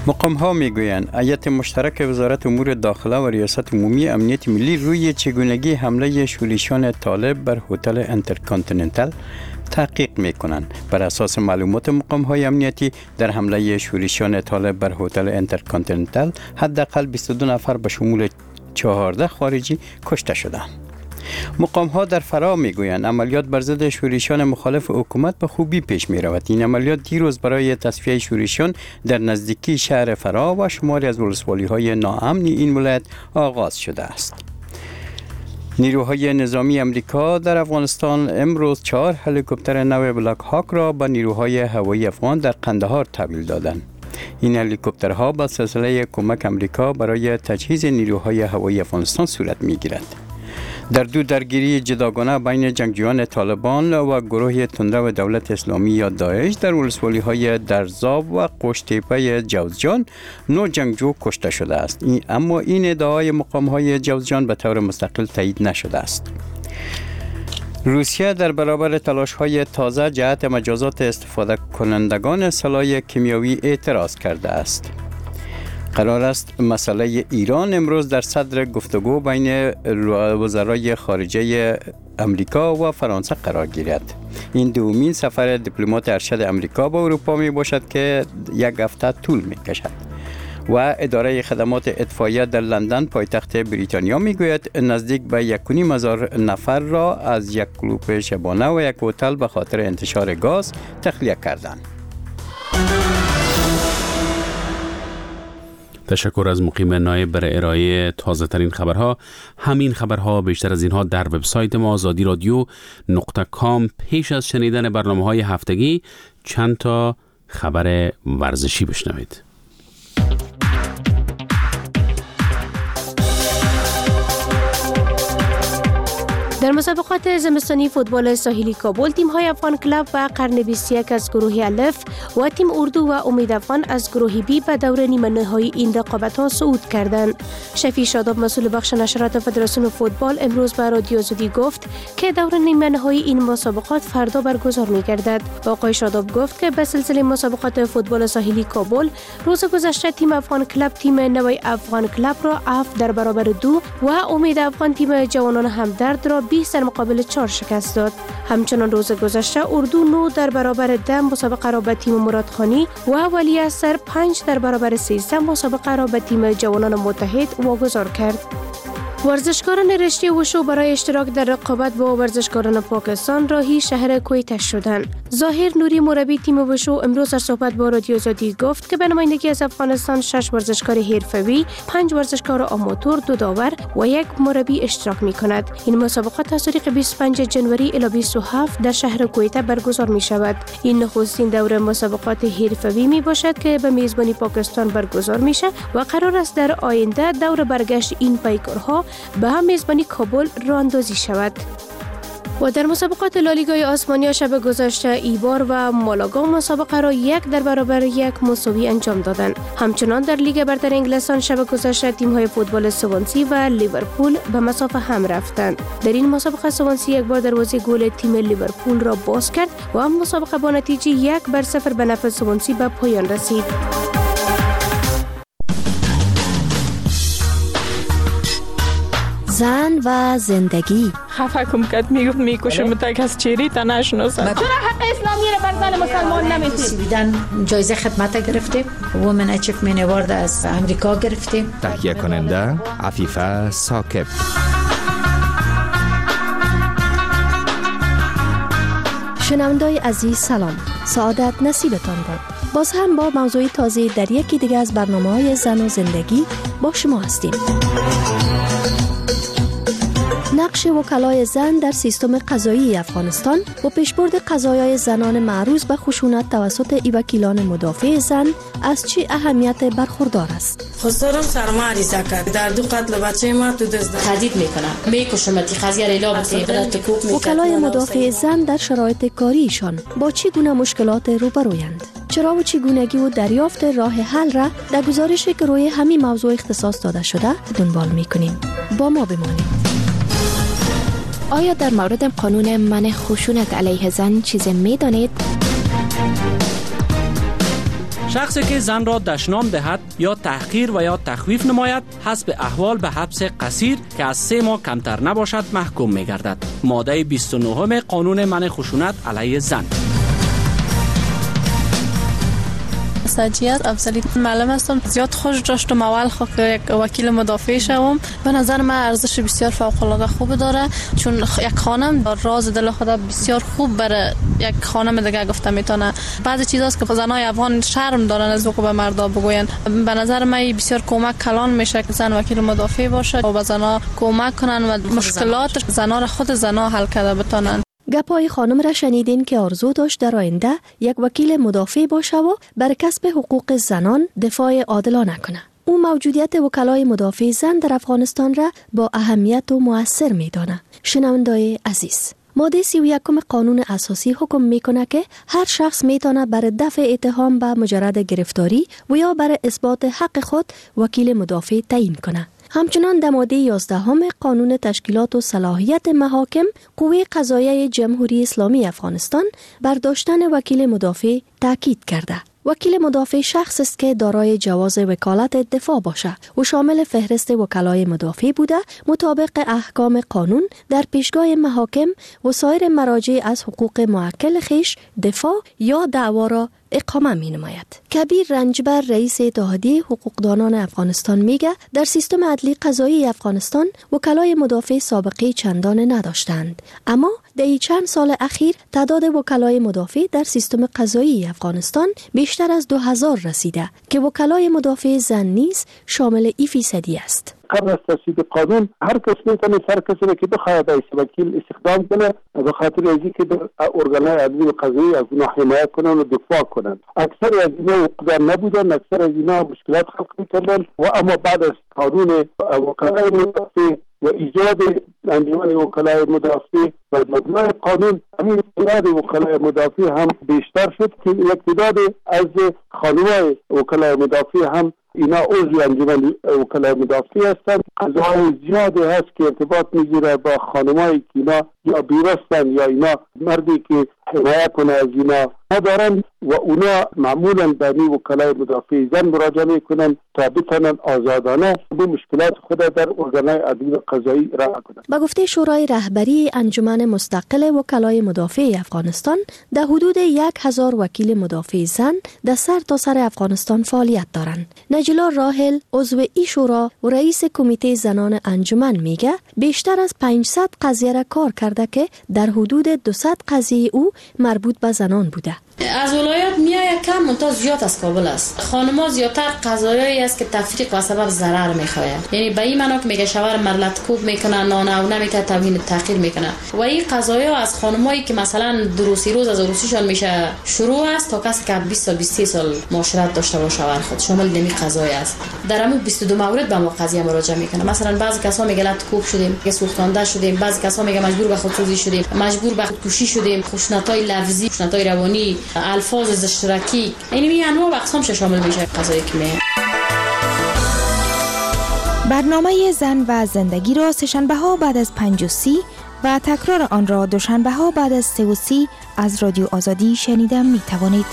مقام ها می گویند هیئت مشترک وزارت امور داخله و ریاست عمومی امنیت ملی روی چگونگی حمله شورشیان طالب بر هتل انترکانتیننتال تحقیق می کنند. بر اساس معلومات مقام های امنیتی در حمله شورشیان طالب بر هتل انترکانتیننتال حداقل بیست و دو نفر به شمول چهارده خارجی کشته شدند. مقام ها در فرا می گویند عملیات بر ضد شورشیان مخالف حکومت به خوبی پیش می رود. این عملیات دیروز برای تصفیه شورشیان در نزدیکی شهر فرا و شماری از ولسوالی های ناامن این ولایت آغاز شده است. نیروهای نظامی امریکا در افغانستان امروز چهار هلیکوپتر نو بلک هاک را به نیروهای هوایی افغان در قندهار تحویل دادند. این هلیکوپترها با سلسله کمک امریکا برای تجهیز نیروهای هوایی افغانستان صورت می گیرد. در دو درگیری جداگانه بین جنگجویان طالبان و گروه تندرو دولت اسلامی یا داعش در ولسوالی های درزاب و قشتیپه جوزجان نو جنگجو کشته شده است. این اما این ادعای مقام های جوزجان به طور مستقل تایید نشده است. روسیه در برابر تلاش های تازه جهت مجازات استفاده کنندگان سلاح کیمیاوی اعتراض کرده است. قرار است مسئله ایران امروز در صدر گفتگو بین وزرای خارجه امریکا و فرانسه قرار گیرد. این دومین سفر دیپلمات ارشد امریکا به اروپا می باشد که یک هفته طول می کشد. و اداره خدمات اطفائیه در لندن پایتخت بریتانیا می گوید نزدیک به یک و نیم هزار نفر را از یک کلوپ شبانه و یک هتل به خاطر انتشار گاز تخلیه کردند. تشکر از مقیم نایب برای ارائه تازه ترین خبرها. همین خبرها بیشتر از اینها در وبسایت ما آزادی رادیو نقطه کام. پیش از شنیدن برنامه های هفتگی چند تا خبر ورزشی بشنوید. در مسابقات زمستانی فوتبال ساحلی کابل تیم‌های افغان کلاب و قرن بیست و یک از گروه الف و تیم اردو و امید افغان از گروه بی به دور نیمه نهایی این رقابت‌ها صعود کردند. شفیع شاداب مسئول بخش نشرات فدراسیون فوتبال امروز به رادیو آزادی گفت که دور نیمه نهایی این مسابقات فردا برگزار می‌گردد. آقای شاداب گفت که به سلسله مسابقات فوتبال ساحلی کابل روز گذشته تیم افغان کلاب تیم نوی افغان کلاب را هفت در برابر دو و امید افغان تیم جوانان همدرد را بیست در مقابل چهار شکست داد. همچنان روز گذشته اردو نو در برابر ده مسابقه را به تیم مرادخانی و ولیعصر پنج در برابر سیزده مسابقه را به تیم جوانان متحد واگذار کرد. ورزشکاران رشته وشو برای اشتراک در رقابت با ورزشکاران پاکستان راهی شهر کویت شدند. ظاهر نوری مربی تیم وشو امروز در صحبت با رادیو آزادی گفت که به نمایندگی از افغانستان شش ورزشکار حرفه‌ای، پنج ورزشکار آماتور، دو داور و یک مربی اشتراک می‌کند. این مسابقات از تاریخ بیست و پنجم ژانویه الی بیست و هفتم در شهر کویت برگزار می‌شود. این نخستین دوره مسابقات حرفه‌ای میباشد که به میزبانی پاکستان برگزار میشه و قرار است در آینده دور برگشت این پیکرها به هم میزبانی کابل راه اندازی شود. و در مسابقات لالیگای آسمانیا شب گذشته ایبار و مالاگا مسابقه را یک در برابر یک مساوی انجام دادند. همچنان در لیگ برتر انگلستان شب گذشته تیم‌های فوتبال سوانسی و لیورپول به مسافه هم رفتند. در این مسابقه سوانسی یک بار دروازه گل تیم لیورپول را باز کرد و هم مسابقه با نتیجه یک بر صفر به نفع سوانسی به پایان رسید. زن و زندگی. خفه کم کد میگفت میکشم تا کس چیری تا نشناسم. چرا حق اسلامی را بر زن مسلمان نمیدید؟ سویدن جایزه خدمت گرفتیم. وومن اچیومنت اوارد از امریکا گرفتیم. تهیه کننده عفیفه ثاقب. شنوندای عزیز سلام. سعادت نصیبتان باد. باز هم با موضوع تازه در یکی دیگه از برنامه‌های زن و زندگی با شما هستیم. نقش وکلای زن در سیستم قضایی افغانستان و پیشبرد قضایای زنان معروض به خشونت توسط وکیلان مدافع زن از چه اهمیت برخوردار است؟ خسرم سرما عریضه کرد در دو قتل بچه ما تو دزد تهدید میکنم میکشمتی خزیر ایلابتی قدرت کوک میکرد. وکلای مدافع زن در شرایط کاریشان با چه گونه مشکلات روبرویند؟ چرا و چگونگی و دریافت راه حل را در گزارشی که روی همین موضوع اختصاص داده شده دنبال میکنیم. با ما بمانید. آیا در مورد قانون منع خشونت علیه زن چیزی می دانید؟ شخصی که زن را دشنام دهد یا تحقیر و یا تخویف نماید حسب احوال به حبس قصیر که از سه ماه کمتر نباشد محکوم می‌گردد. ماده بیست و نه قانون منع خشونت علیه زن. سجیت افضلی معلم هستم. زیاد خوش داشتم اول خود یک وکیل مدافع شوم. به نظر من ارزش بسیار فوق العاده خوب داره، چون یک خانم راز دل خود بسیار خوب برای یک خانم دیگه گفته میتونه. بعضی چیزاست که زنای افغان شرم دارن از وقوع به مردا بگوین. به نظر من بسیار کمک کلان میشه که زن وکیل مدافع باشه و به زنا کمک کنن و مشکلات زنا را خود زنا حل کرده بتونن. گپای خانم را شنیدین که آرزو داشت در آینده یک وکیل مدافع باشه و بر کسب حقوق زنان دفاع عادلانه کنه. او موجودیت وکلای مدافع زن در افغانستان را با اهمیت و مؤثر میدانه. شنوندای عزیز، ماده سی و یکم قانون اساسی حکم میکنه که هر شخص میتونه برای دفع اتهام به مجرد گرفتاری و یا برای اثبات حق خود وکیل مدافع تعیین کنه. همچنان در ماده یازدهم قانون تشکیلات و صلاحیت محاکم قوه قضاییه جمهوری اسلامی افغانستان بر داشتن وکیل مدافع تاکید کرده. وکیل مدافع شخص است که دارای جواز وکالت دفاع باشه و شامل فهرست وکلای مدافع بوده مطابق احکام قانون در پیشگاه محاکم و سایر مراجع از حقوق موکل خیش دفاع یا دعوا را اقامه می نماید. کبیر رنجبر رئیس اتحادیه حقوقدانان افغانستان میگه در سیستم عدلی قضایی افغانستان وکلای مدافع سابقه چندان نداشتند، اما در چند سال اخیر تعداد وکلای مدافع در سیستم قضایی افغانستان بیشتر از دو هزار رسیده که وکلای مدافع زن نیز شامل ای فیصدی است. قبل از تصویب قانون هر کس میتونه هر کسی را که بخواهد از وکیل استخدام کنه به خاطر از اینکه در ارگان‌های عدلی و قضایی از اینا حمایت کنن و دفاع کنن. اکثر از اینا حقوقدار نبودن، اکثر از اینا مشکلات خلق میکردن و اما بعد از قانون وکلای مدافع و ایجاد انجمن وکلای مدافع و مجموعه قانون، همین تعداد وکلای مدافع هم بیشتر شد که یک تعداد از خانم‌های وکلای مدافع هم اینا عضو انجمن وکلای مدافع هستند. قضاهای زیادی هست که ارتباط میگیره با خانمایی که اینا یا بیرستن یا اینا مردی که حمایت کنه از اینا ندارن و اونا معمولا به وکلای مدافع زن مراجعه میکنن تا بتونن آزادانه به مشکلات خود در ارگان‌های عدلی و قضایی رها کنن. با گفته شورای رهبری انجمن مستقل وکلای مدافع افغانستان در حدود یک هزار وکیل مدافع زن در سر تا سر افغانستان فعالیت دارند. نجلا راحل عضو ای شورا و رئیس کمیته زنان انجمن میگه بیشتر از پانصد قضیه را کار کرده که در حدود دویست قضیه او مربوط به زنان بوده. از ولایت میای کم منتها زیاد از کابل است. خانم‌ها زیادتر قضایایی است که تفریق و سبب ضرر میخواهد، یعنی به این معنا که میگه شوهر مرلت کوب میکنه، نانه و نمیته توهین تحقیر میکنه و این قضایا از خانمایی که مثلا دروسی روز از عروسیشان میشه شروع است تا کسی که بیست سال بیست و سه سال معاشرت داشته با شوهر خود، شامل دمی قضایی است. در همون بیست و دو مورد به ما قضیه مراجعه میکنه. مثلا بعضی کسا میگه لط کوب شدیم، که سوختانده شدیم، بعضی کسا میگه مجبور به خودسوزی شدیم، مجبور به خودکشی شدیم، خشونت‌های لفظی، خشونت‌های روانی، الفاظ زشترکی، یعنی انواع و اقسامش شامل میشه قضایی که میگه. برنامه زن و زندگی را سه‌شنبه ها بعد از پنج و سی و تکرار آن را دوشنبه ها بعد از سه و سی از رادیو آزادی شنیده می توانید.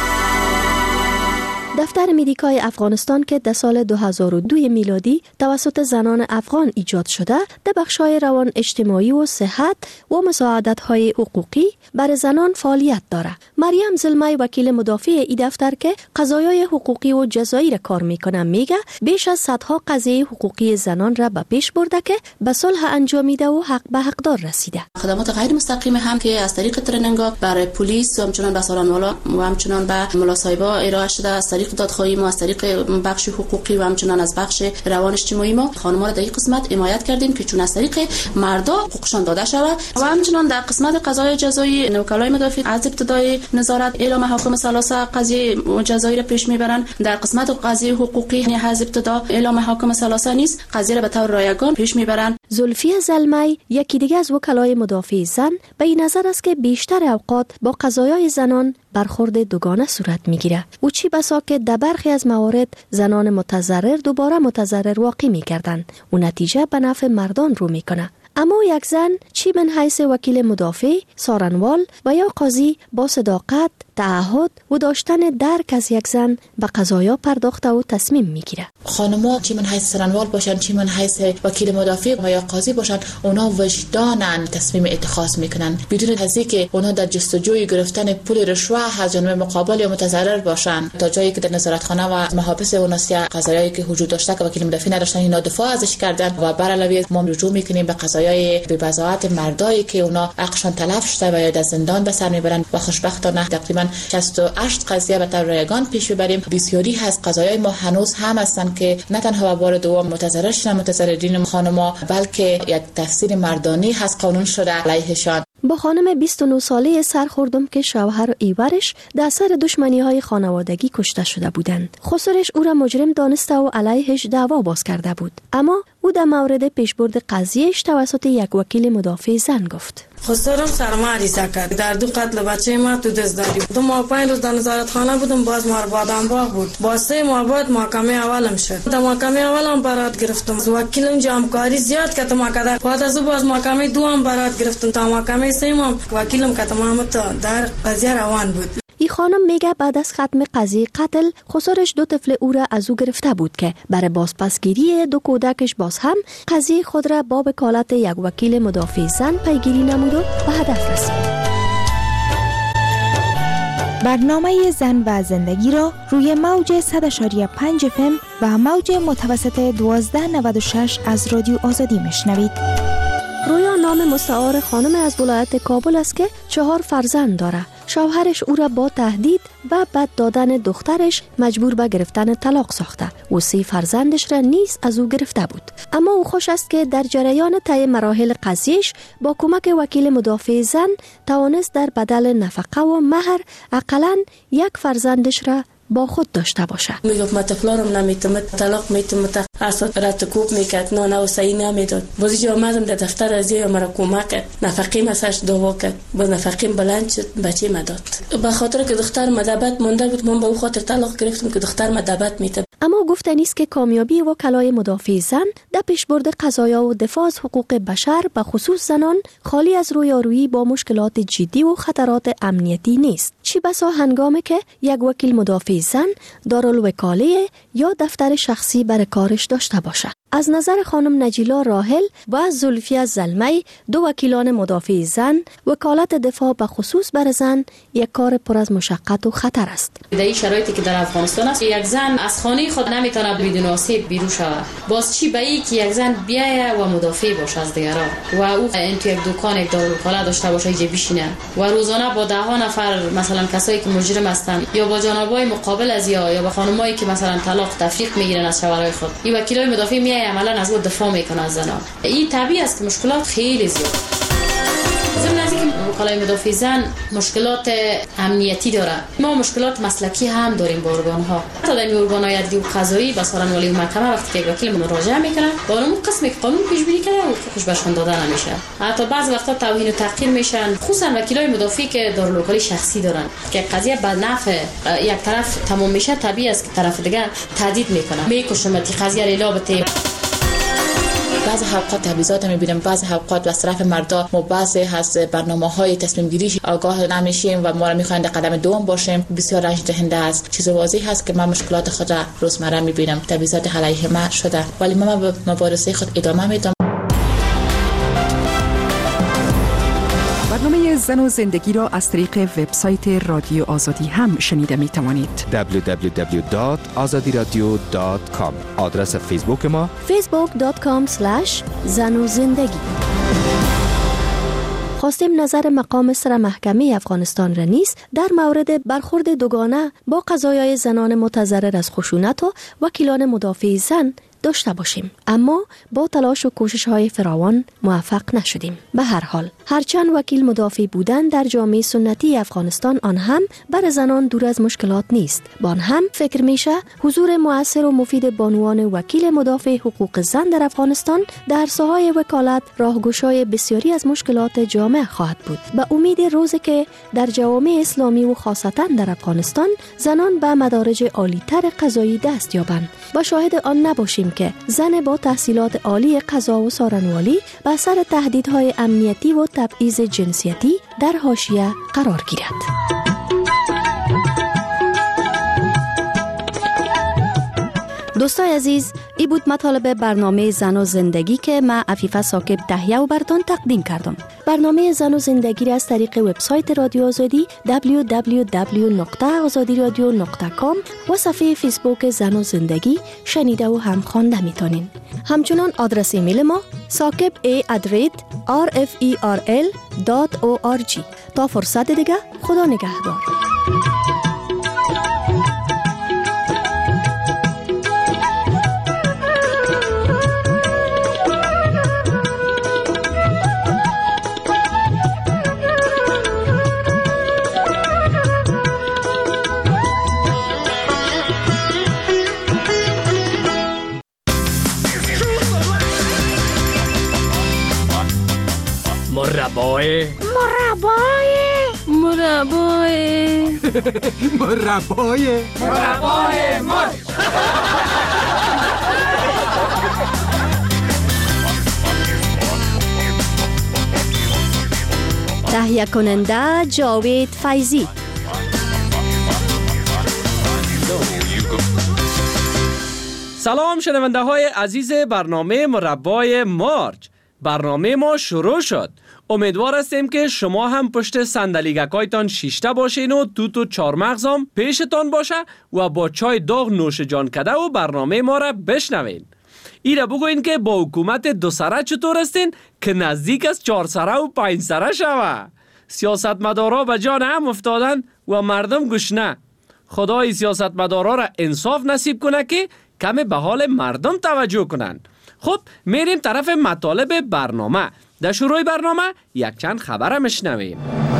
دفتر مدیکای افغانستان که در سال دو هزار و دو میلادی توسط زنان افغان ایجاد شده، در بخش‌های روان اجتماعی و صحت و مساعدت‌های حقوقی برای زنان فعالیت دارد. مریم زلمی وکیل مدافع این دفتر که قضایای حقوقی و جزایی را کار میکنه میگه بیش از صدها قضیه حقوقی زنان را به پیش برده که به صلح انجامیده و حق به حقدار رسیده. خدمات غیر مستقیم هم که از طریق ترنینگ‌ها برای پلیس و همچنان به سالانوالا و همچنان به ملاصاحبا ارائه شده، از طریق دادخواهی ما، از طریق بخش حقوقی و همچنان از بخش روان اجتماعی ما خانم‌ها را در این قسمت حمایت کردیم که چون از طریق مردا حقوقشان داده شود و همچنان در قسمت قضای جزایی وکلای مدافع از ابتدای نظارت اعلام محاکم ثلاثه قضیه جزایی را پیش میبرند. در قسمت قضیه حقوقی یعنی از ابتدا اعلام محاکم ثلاثه نیست، قضیه را به طور رایگان پیش میبرند. زلفیه زلمی یکی دیگه از وکلای مدافع زن به این نظر است که بیشتر اوقات با قضایای زنان برخورد دوگانه صورت میگیره و چی بسا که در برخی از موارد زنان متضرر دوباره متضرر واقع میگردن و نتیجه به نفع مردان رو میکنه. اما یک زن چی من حیث وکیل مدافع، سارنوال و یا قاضی با صداقت، تعهد و داشتن درک از یک زن به قضایا پرداخته و تصمیم میگیره. خانم‌ها چی من حیث سرانوال باشن، چی من حیث وکیل مدافع و یا قاضی باشن، اونا وجدانن تصمیم اتخاذ میکنن بدون از اینکه اونا در جستجوی گرفتن پول رشوه از جانب مقابل یا متضرر باشن، تا جایی که در نظارتخانه و محابس اونا قضایایی که وجود داشته که وکیل مدافع نداشتن اینا دفاع ازش کردن و بر علاوه ما رجوع میکنیم به قضایای ببضاعت مردایی که اونا عقشان تلف شده و یا در زندان به سر میبرن و خوشبختانه تقریبا شصت و هشت قضیه به طور رایگان پیش ببریم. بسیاری از قضایای ما هنوز هم هستن که نه تنها بار دوم متضرر شدن متضررین خانم‌ها، بلکه یک تفسیر مردانی هست قانون شده علیهشان. با خانم بیست و نه ساله سرخوردم که شوهر و ایورش در اثر دشمنی‌های خانوادگی کشته شده بودند. خسرش او را مجرم دانسته و علیهش دعوا باز کرده بود، اما او در مورد پیشبرد قضیهش توسط یک وکیل مدافع زن گفت: خسرم سرما عریضه کرد در دو قتل بچه ما تو دست داری. دو ماه پنج روز در نظارتخانه بودم، باز مار بادام باغ بود. با سه ماه بعد محکمه اولم شد. در محکمه اولم برات گرفتم. وکیلم جامکاری زیاد که تمام کرد. بعد از باز محکمه دوم برات گرفتم تا محکمه سوم وکیلم که تمام تا در قضیه روان بود. این خانم میگه بعد از ختم قضیه قتل خسرش دو طفل او را از او گرفته بود که برای بازپسگیری دو کودکش باز هم قضیه خود را با وکالت یک وکیل مدافع زن پیگیری نمود و به هدف رسید. برنامه زن و زندگی را روی موج صد و پنج اف ام و موج متوسط دوازده نود و شش از رادیو آزادی میشنوید. رویا نام مستعار خانم از ولایت کابل است که چهار فرزند داره. شوهرش او را با تهدید و بد دادن دخترش مجبور به گرفتن طلاق ساخته و سه فرزندش را نیز از او گرفته بود. اما او خوش است که در جریان طی مراحل قضیهش با کمک وکیل مدافع زن توانست در بدل نفقه و مهر اقلاً یک فرزندش را با خود داشته باشه. میگفت ما طفلارم نمیتونم طلاق میتونم اسات راتکوب میکرد نه نه وسعی نمیداد. بازی جو آمدم در دفتر از یا مرا کمک کرد، نفقه مساش دعوا کرد، باز نفقه بلند شد بچه ما داد. به خاطر که دختر مدبت مونده بود من به او خاطر طلاق گرفتم که دختر مدبت میتد. اما گفتنی است که کامیابی وکلای مدافع زن در پیشبرد قضایا و دفاع از حقوق بشر به خصوص زنان خالی از رویارویی با مشکلات جدی و خطرات امنیتی نیست. چی بسا هنگامی که یک وکیل مدافع زن دارالوکاله یا دفتر شخصی برای کارش داشته باشه. از نظر خانم نجیلا راحل و زلفیه زلمی دو وکیلان مدافع زن، وکالت دفاع به خصوص بر زن یک کار پر از مشقت و خطر است. در این شرایطی که در افغانستان است یک زن از خانه خود نمیتونه بدون آسیب بیرون شود. باز چی به این که یک زن بیایه و مدافع باشه از دیگران و او این تو یک دکان یک دارالوکاله داشته باشه اینجا بشینه و روزانه با ده ها نفر مثلا کسایی که مجرم هستند یا با جنابای مقابل از یا یا با خانمایی که مثلا طلاق تفریق میگیرن از شوهرای خود، این وکیلای مدافع میای عملا از او دفاع میکنه از زنان. این طبیعی است که مشکلات خیلی زیاد. ضمن از اینکه وکلای مدافع زن مشکلات امنیتی داره، ما مشکلات مسلکی هم داریم با ارگان‌ها. حتی در این ارگان‌های عدلی و قضایی با سرانوالی و محکمه وقتی که وکیل مراجعه میکنه با اون قسمی که قانون پیش بینی کرده و خوش بهشون داده نمیشه. حتی بعضی وقتا توهین و تحقیر میشن، خصوصا وکیلای مدافعی که دارالوکالی شخصی دارن که قضیه به نفع یک طرف تمام میشه، طبیعی است که طرف دیگه تهدید میکنه، میکشمت قضیه ریلابته. بعضی اوقات تبعیضات می‌بینیم، بعضی اوقات از طرف مردا ما بعضی از برنامه‌های تصمیم گیری آگاه نمیشیم و ما را می‌خوایم در قدم دوم باشیم. بسیار رنج دهنده است. چیز واضح است که من مشکلات خود را روزمره می‌بینم، تبعیضات علیه من شده، ولی من به مبارزه خود ادامه میدم. برنامه زن و زندگی را از طریق وبسایت رادیو آزادی هم شنیده می توانید. دبلیو دبلیو دبلیو دات آزادی رادیو دات کام. آدرس فیسبوک ما فیسبوک دات کام اسلش زن و زندگی. خواستیم نظر مقام سر محکمه افغانستان را نیز در مورد برخورد دوگانه با قضایای زنان متضرر از خشونت و وکیلان مدافع زن داشته باشیم، اما با تلاش و کوشش های فراوان موفق نشدیم. به هر حال هرچند وکیل مدافع بودن در جامعه سنتی افغانستان آن هم بر زنان دور از مشکلات نیست. با آن هم فکر میشه حضور مؤثر و مفید بانوان وکیل مدافع حقوق زن در افغانستان در ساحه وکالت راهگشای بسیاری از مشکلات جامعه خواهد بود. به امید روزی که در جوامع اسلامی و خاصتا در افغانستان زنان به مدارج عالی‌تر قضایی دست یابند و شاهد آن نباشیم که زن با تحصیلات عالی قضا و سارنوالی به اثر تهدیدهای امنیتی و تبعیض جنسیتی در حاشیه قرار گیرد. دوستای عزیز، این بود مطالب برنامه زن و زندگی که من عفیفه ثاقب تهیه و براتون تقدیم کردم. برنامه زن و زندگی را از طریق وبسایت رادیو آزادی دبلیو دبلیو دبلیو نقطه آزادی رادیو نقطه کام و صفحه فیسبوک زن و زندگی شنیده و هم خوانده میتونین. همچنان آدرس ایمیل ما ثاقب ای ات ریت آر اف ای آر ال دات او آر جی. تا فرصت دیگه، خدا نگهدار. مربای مربای مربای مربای مربای مار. تهیه کننده جاوید فیضی. سلام شنونده های عزیز برنامه مربای مارج. برنامه ما شروع شد. امیدوار هستیم که شما هم پشت صندلیگکایتان شیشته باشین و توت و چارمغزام پیشتان باشه و با چای داغ نوش جان کده و برنامه ما را بشنوین. ایره بگوین که با حکومت دو سره چطور هستین که نزدیک از چهار سره و پنج سره شوه. سیاستمدارا به جان هم افتادن و مردم گشنه. خدای سیاستمدارا را انصاف نصیب کنه که کم به حال مردم توجه کنن. خب میریم طرف مطالب برنامه. در شروع برنامه یک چند خبر مشنویم.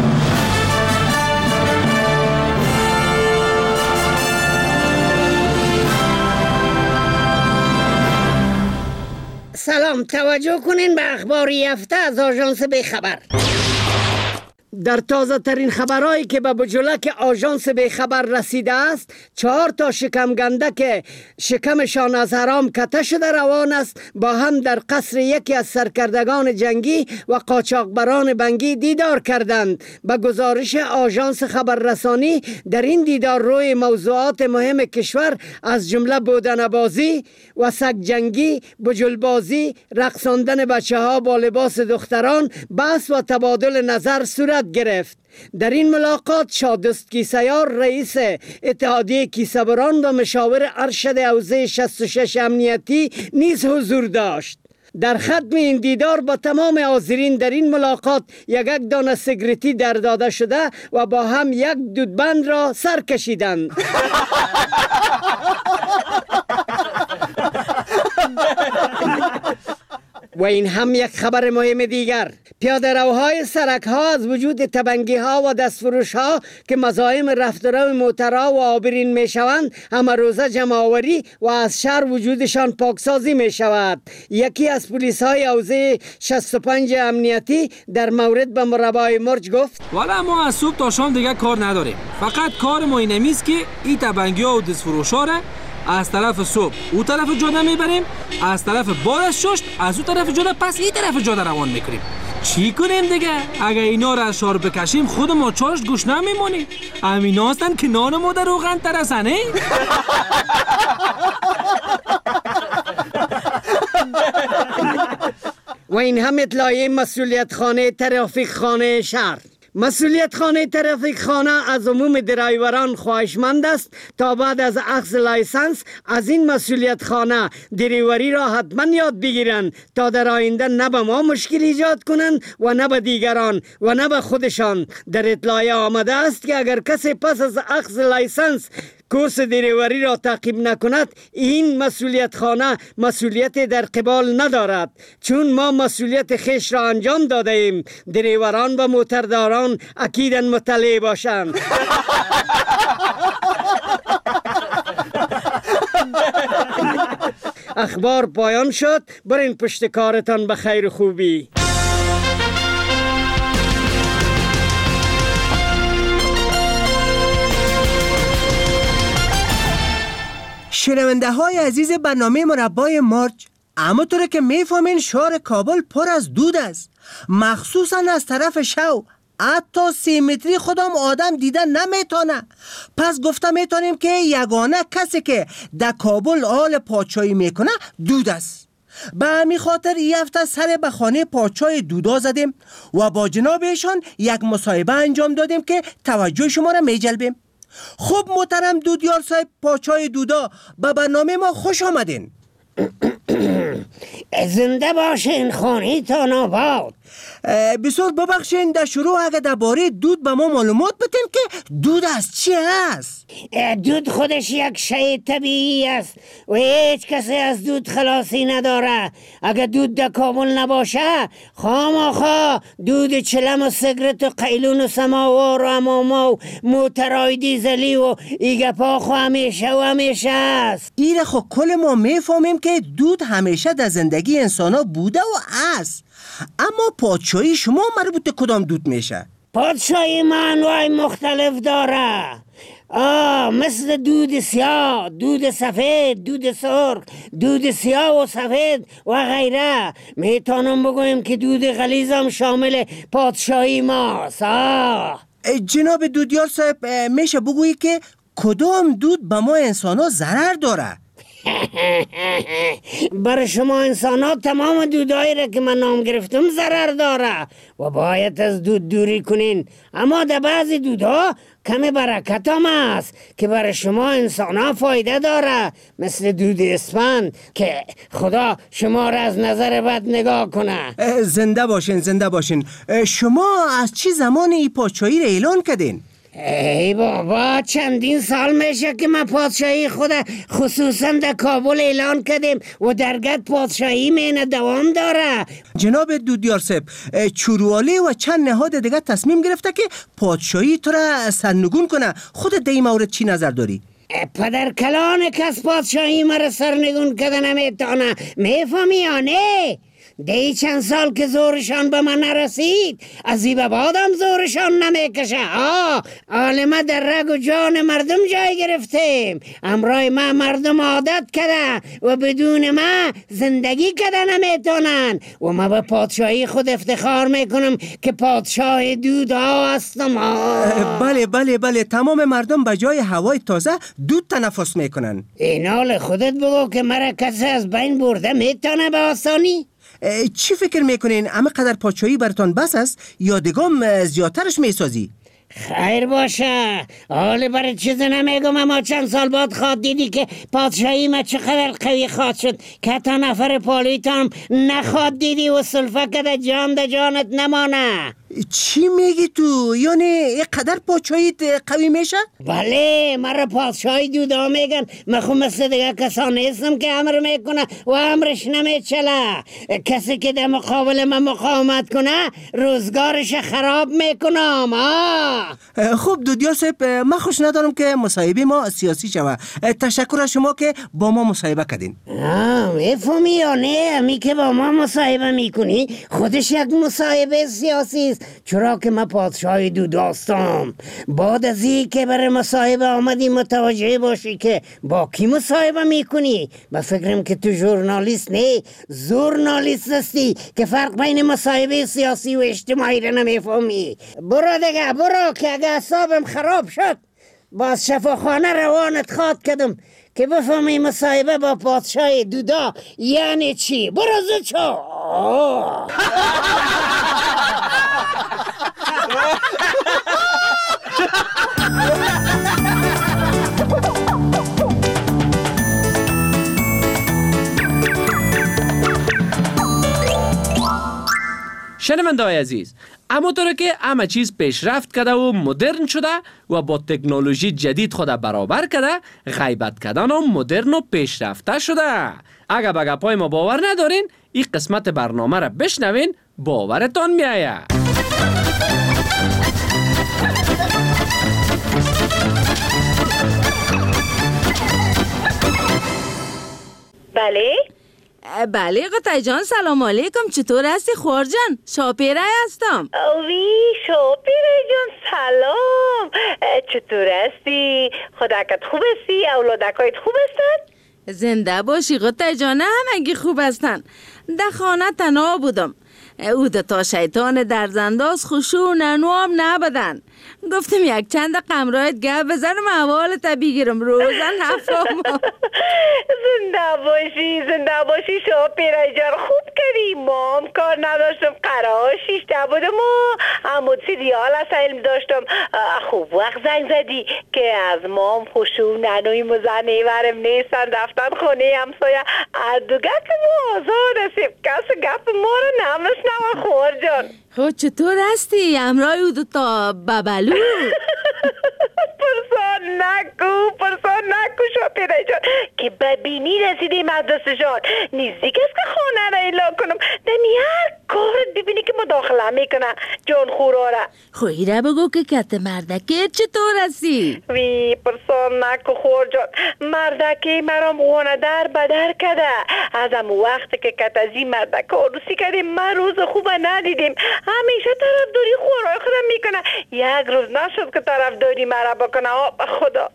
سلام، توجه کنین به اخباری هفته از آژانس بیخبر. در تازه ترین خبرهایی که به بجلک آژانس بیخبر رسیده است، چهار تا شکمگنده که شکمشان از حرام کته شده روان است با هم در قصر یکی از سرکردگان جنگی و قاچاقبران بنگی دیدار کردند. به گزارش آژانس خبررسانی در این دیدار روی موضوعات مهم کشور از جمله بودنه‌بازی و سگ جنگی، بجلبازی، رقصاندن بچه ها با لباس دختران، بحث و تبادل نظر صورت گرفت. در این ملاقات شادست کیسیار رئیس اتحادیه کیسه‌بران و مشاور ارشد حوزه شصت و شش امنیتی نیز حضور داشت. در ختم این دیدار با تمام حاضرین در این ملاقات یک یک دانه سیگارتی در داده شده و با هم یک دودبند را سر کشیدند. و این هم یک خبر مهم دیگر. پیاده روهای سرک ها از وجود تبنگی ها و دستفروش ها که مزاحم رفت و رو موترها و عابرین می شوند همه روزه جمع آوری و از شهر وجودشان پاکسازی می شود. یکی از پلیس های حوزه شصت و پنج امنیتی در مورد به مربای مرج گفت: والا ما از صبح تا شام دیگه کار نداریم. فقط کار ما اینه است که این تبنگی ها و دستفروش ها را از طرف صبح او طرف جاده میبریم، از طرف بعد از ششت از او طرف جاده پس این طرف جاده روان میکنیم. چی کنیم دیگه؟ اگه اینا را از شهر بکشیم خود ما چارش گوش نمیمونیم. امینا هستن که نان ما در روغن ترسنه. و این هم اطلاعیه مسئولیت خانه ترافیک خانه شهر. مسئولیت خانه ترافیک خانه از عموم درایوران خواهشمند است تا بعد از اخذ لایسنس از این مسئولیت خانه دریوری را حتما یاد بگیرند تا در آینده نه به ما مشکل ایجاد کنند و نه به دیگران و نه به خودشان. در اطلاعیه آمده است که اگر کسی پس از اخذ لایسنس کورس دریوری را تعقیب نکند، این مسئولیت خانه مسئولیت در قبال ندارد، چون ما مسئولیت خیش را انجام داده ایم. دریوران و موترداران اکیداً مطلع باشند. اخبار پایان شد. برین پشت کارتان به خیر خوبی. شنونده های عزیز برنامه مربای مارج، اما طوره که میفهمین شهر کابل پر از دود است، مخصوصا از طرف شو. حتی سی متری خودم آدم دیده نمیتونه. پس گفته میتونیم که یگانه کسی که در کابل حال پادشاهی میکنه دود است. به همین خاطر این هفته سر به خانه پادشاه دودا زدیم و با جناب ایشان یک مصاحبه انجام دادیم که توجه شما را میجلبیم. خب محترم دودیار صاحب، پادشاه دودا، به برنامه ما خوش آمدین. زنده باشین، خانه تان آباد. بسیار ببخشین، در شروع اگه درباره دود به ما معلومات بدین که دود از چی هست؟ دود خودش یک شی طبیعی است و هیچ کسی از دود خلاصی نداره. اگه دود در کابل نباشه خامخا دود چلم و سگرت و قیلون و سماوار و اماما و موترهای دیزلی و ایگپا خو همیشه و همیشه است. ایره خو کل ما میفهمیم که دود همیشه در زندگی انسان ها بوده و است. اما پادشاهی شما مربوط کدام دود میشه؟ پادشاهی ما انواع مختلف داره. آه مثل دود سیاه، دود سفید، دود سرخ، دود سیاه و سفید و غیره. میتونم بگویم که دود غلیظ هم شامل پادشاهی ماست. آه جناب دودیار صاحب، میشه بگویی که کدام دود به ما انسان ها ضرر داره؟ برای شما انسان ها تمام دودایی را که من نام گرفتم ضرر داره و باید از دود دوری کنین. اما در بعضی دودها کمی برکت هم است که برای شما انسان ها فایده داره، مثل دود اسفند که خدا شما را از نظر بد نگاه کنه. زنده باشین، زنده باشین. شما از چی زمان ای پادشاهی را اعلان کردین؟ ای بابا، چندین سال میشه که من پادشاهی خود خصوصا در کابل اعلان کردیم و درگت پادشاهی مینه دوام داره. جناب دودیار صاحب، چوروالی و چند نهاد دیگه تصمیم گرفته که پادشاهی تو را سرنگون کنه. خودت در این مورد چی نظر داری؟ پدر کلان کس پادشاهی مرا سرنگون کده نمیتونه، میفهمی یا نه؟ دی چند سال که زورشان به من نرسید، از این به بعدم زورشان نمیکشه. آه عالمه در رگ و جان مردم جای گرفتیم. امرای ما مردم عادت کده و بدون ما زندگی کده نمیتونن و ما به پادشاهی خود افتخار میکنم که پادشاه دود ها هستم. بله بله بله، تمام مردم به جای هوای تازه دود تنفس میکنن. این حال خودت بگو که مرا کسی از بین برده میتونه به آسانی؟ چی فکر میکنین؟ همه قدر پادشاهی براتون بس است یا دگام زیادترش میسازی؟ خیر باشه، حالا برای چیز نمیگم، اما چند سال بعد خواد دیدی که پادشاهی ما چقدر قوی خواد شد که تا نفر پالیتم نخواد دیدی و سلفه کده جان ده جانت نمانه. چی میگی تو؟ یعنی یک قدر پادشاهیت قوی میشه؟ بله، مرا پادشاهی دودا میگن. من خود مثل دیگه کسان نیستم که امر میکنه و امرش نمیچله. کسی که در مقابل من مقاومت کنه روزگارش خراب میکنم. آه خب دودیار صاحب، من خوش ندارم که مصاحبه ما سیاسی شوه. تشکر از شما که با ما مصاحبه کردین. آه میفهمی یا نه؟ امی که با ما مصاحبه میکنی خودش یک مصاحبه سیاسی است، چرا که من پادشاه دوداستم. بعد از این که برای مصاحبه آمدی متوجه باشی که با کی مصاحبه میکنی. با فکرم که تو ژورنالیست نه، ژورنالیست هستی که فرق بین مصاحبه سیاسی و اجتماعی را نمیفهمی. برو دیگه برو که اگه اعصابم خراب شد باز شفاخانه روانت خواد کردم که بفهمی مصاحبه با پادشاه دودا یعنی چی. برو زود شو. شنونده‌های عزیز، اما طور که همه چیز پیشرفت کرده و مدرن شده و با تکنولوژی جدید خود برابر کرده، غیبت کردن هم مدرن و پیشرفته شده. اگر به گپای ما باور ندارین، این قسمت برنامه را بشنوین، باورتان میآید. بله؟ بله قطعی جان، سلام علیکم. چطور هستی خوار جان؟ شاپیره هستم. اوی شاپیره جان سلام. چطور هستی؟ خداکت خوب هستی؟ اولادکایت خوب هستن؟ زنده باشی قطعی جان، همگی خوب هستن. در خانه تنها بودم. او تا شیطان در زنداز خشوع ننوام نبدن. گفتم یک چند قمرایت گپ بزنم احوالت بگیرم روزن نفهم. زنده باشی زنده باشی شاپیره جان، خوب کردی. ما هم کار نداشتم، قرار شیشته بودم و همون سریال از علم داشتم. خوب وقت زنگ زدی که از ما هم خشوع ننوی مزنه ورم نیستن رفتن خونه همسایه. ادو گپ ما آزاد هستیم، کس گپ ما رو نمشنم خور جان. خود چطور هستی؟ امرای او دوتا ببلو پرسان نکو پرسان نکو شاپیره جان که ببینی رسیدی مدرسه نزدیک است که خانه را ایلا کنم. دمی هر کارت ببینی که مداخله میکنه جان خورا را. خوی را بگو که کت مردکه چطور هستی؟ وی پرسان نکو خور جان، مردکه مرام غونه در بدر کده. از هم وقت که کت ازی مردکه عروسی کردیم من روز خوب ندیدیم. همیشه طرف داری خورای خودم میکنه، یک روز نشد که طرف داری مرا بکنه. آب خدا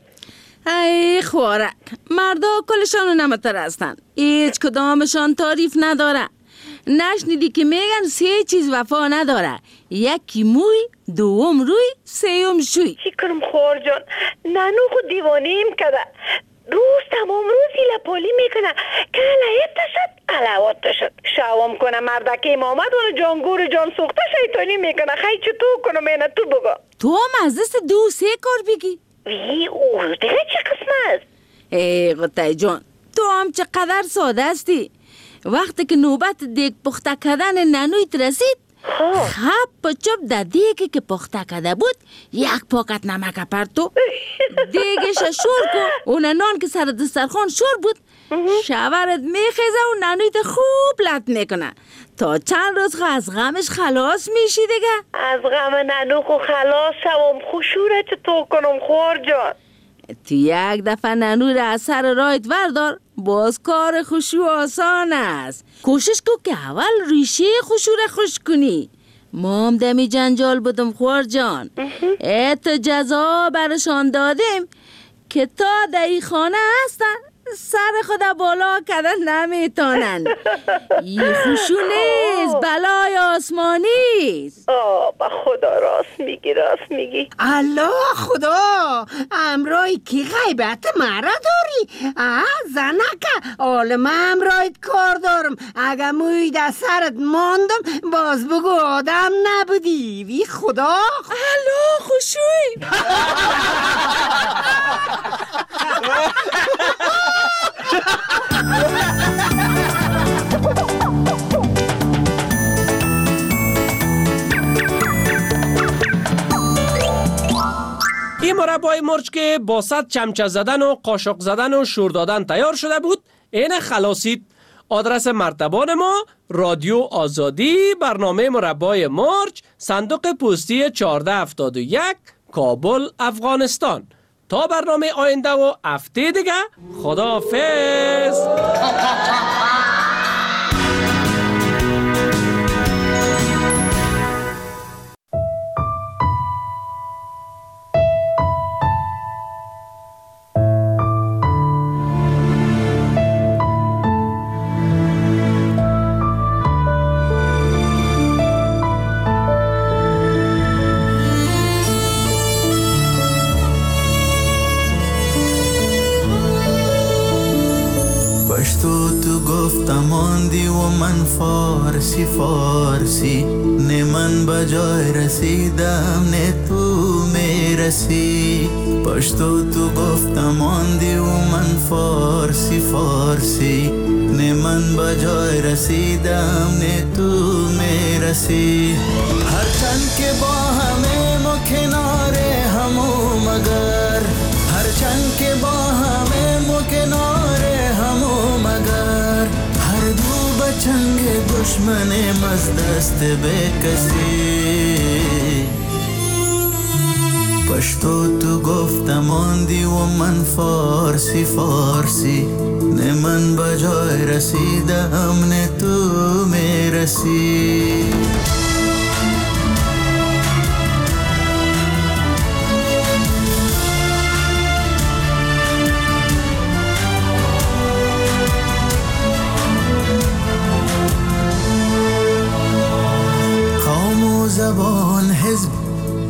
ای خوارک، مردا کلشانو نمتر هستن، هیچ کدامشان تعریف نداره. نشنیدی که میگن سه چیز وفا نداره؟ یکی موی، دوم روی، سوم شوی. چی کنم خور جان؟ ننو خود دیوانیم کده، روز تمام روزی لپالی میکنه که علایت شد علوات شد. شوام کنه مردکه امامت ونو جانگور جان سوخته شیطانی میکنه. خیلی چطور کنم اینه تو بگو. تو هم از دست دو سه کار بگی؟ وی او دیگه چه قسم است؟ ای قطعی جان، تو هم چقدر ساده هستی. وقتی که نوبت دیگ پخته کردن ننویت رسید، خب پچپ در دیگی که پخته کرده بود یک پاکت نمک پرتو دیگش شور کن. اون نان که سر دسترخوان شور بود شورت میخیزه و ننویت خوب لط میکنه تا چند روز خو از غمش خلاص میشی دیگه. از غم ننو خو خلاص شوم. خوشوره چطور کنم خور جان؟ تو یک دفعه ننو را از سر رایت وردار، باز کار خشوع آسان است. کوشش کو که اول ریشه خشوع را خوش کنی. ما هم دمی جنجال بودم خور جان، ات جزا برشان دادیم که تا در ای خانه هستن سر خدا بالا کردن نمیتونن. این خشوع نیست، بلای آسمانی است. آه با خدا راست میگی راست میگی. الله خدا، امرای کی غیبت مرا داری؟ آه زنکه عالم امرایت کار دارم. اگه موی در سرت ماندم باز بگو آدم نبودی. وی خدا. الله خشوعی این مربای مرچ که با صد چمچه زدن و قاشق زدن و شور دادن تیار شده بود، این خلاصید. آدرس مرتبان ما رادیو آزادی، برنامه مربای مرچ، صندوق پستی چهارده هفتاد و یک، کابل، افغانستان. تا برنامه آینده و هفته دیگه خداحافظ. پشتو تو گفتم آندی و من فارسی فارسی، نه من بجای رسیدم نه تو میرسی. پشتو تو گفتم آندی و من فارسی فارسی، نه من بجای رسیدم نه تو میرسی. هرچند که با همه ما کنار همو مگر، هرچند که با همه ما کنار همو مگر، هر دو بچنگ دشمن از دست به کسی. پشتو تو گفتم آندی و من فارسی فارسی، نه من بجای رسیدم نه تو میرسی.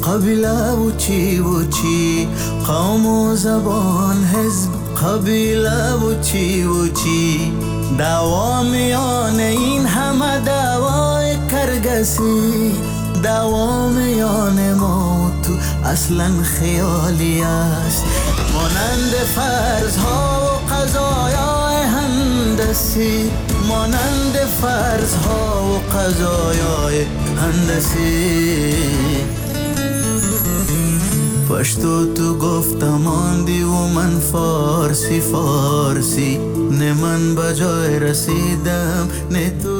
قبیله و چی و چی، قوم و زبان حزب قبیله و چی و چی، دعوا میان این همه دعوای کرگسی، دعوا میان ما و تو اصلا خیالی است، مانند فرض ها و قضایای هندسی، مانند فرض ها و قضایای هندسی. پشتو تو گفتم آندی و من فارسی فارسی، نه من بجای رسیدم نه تو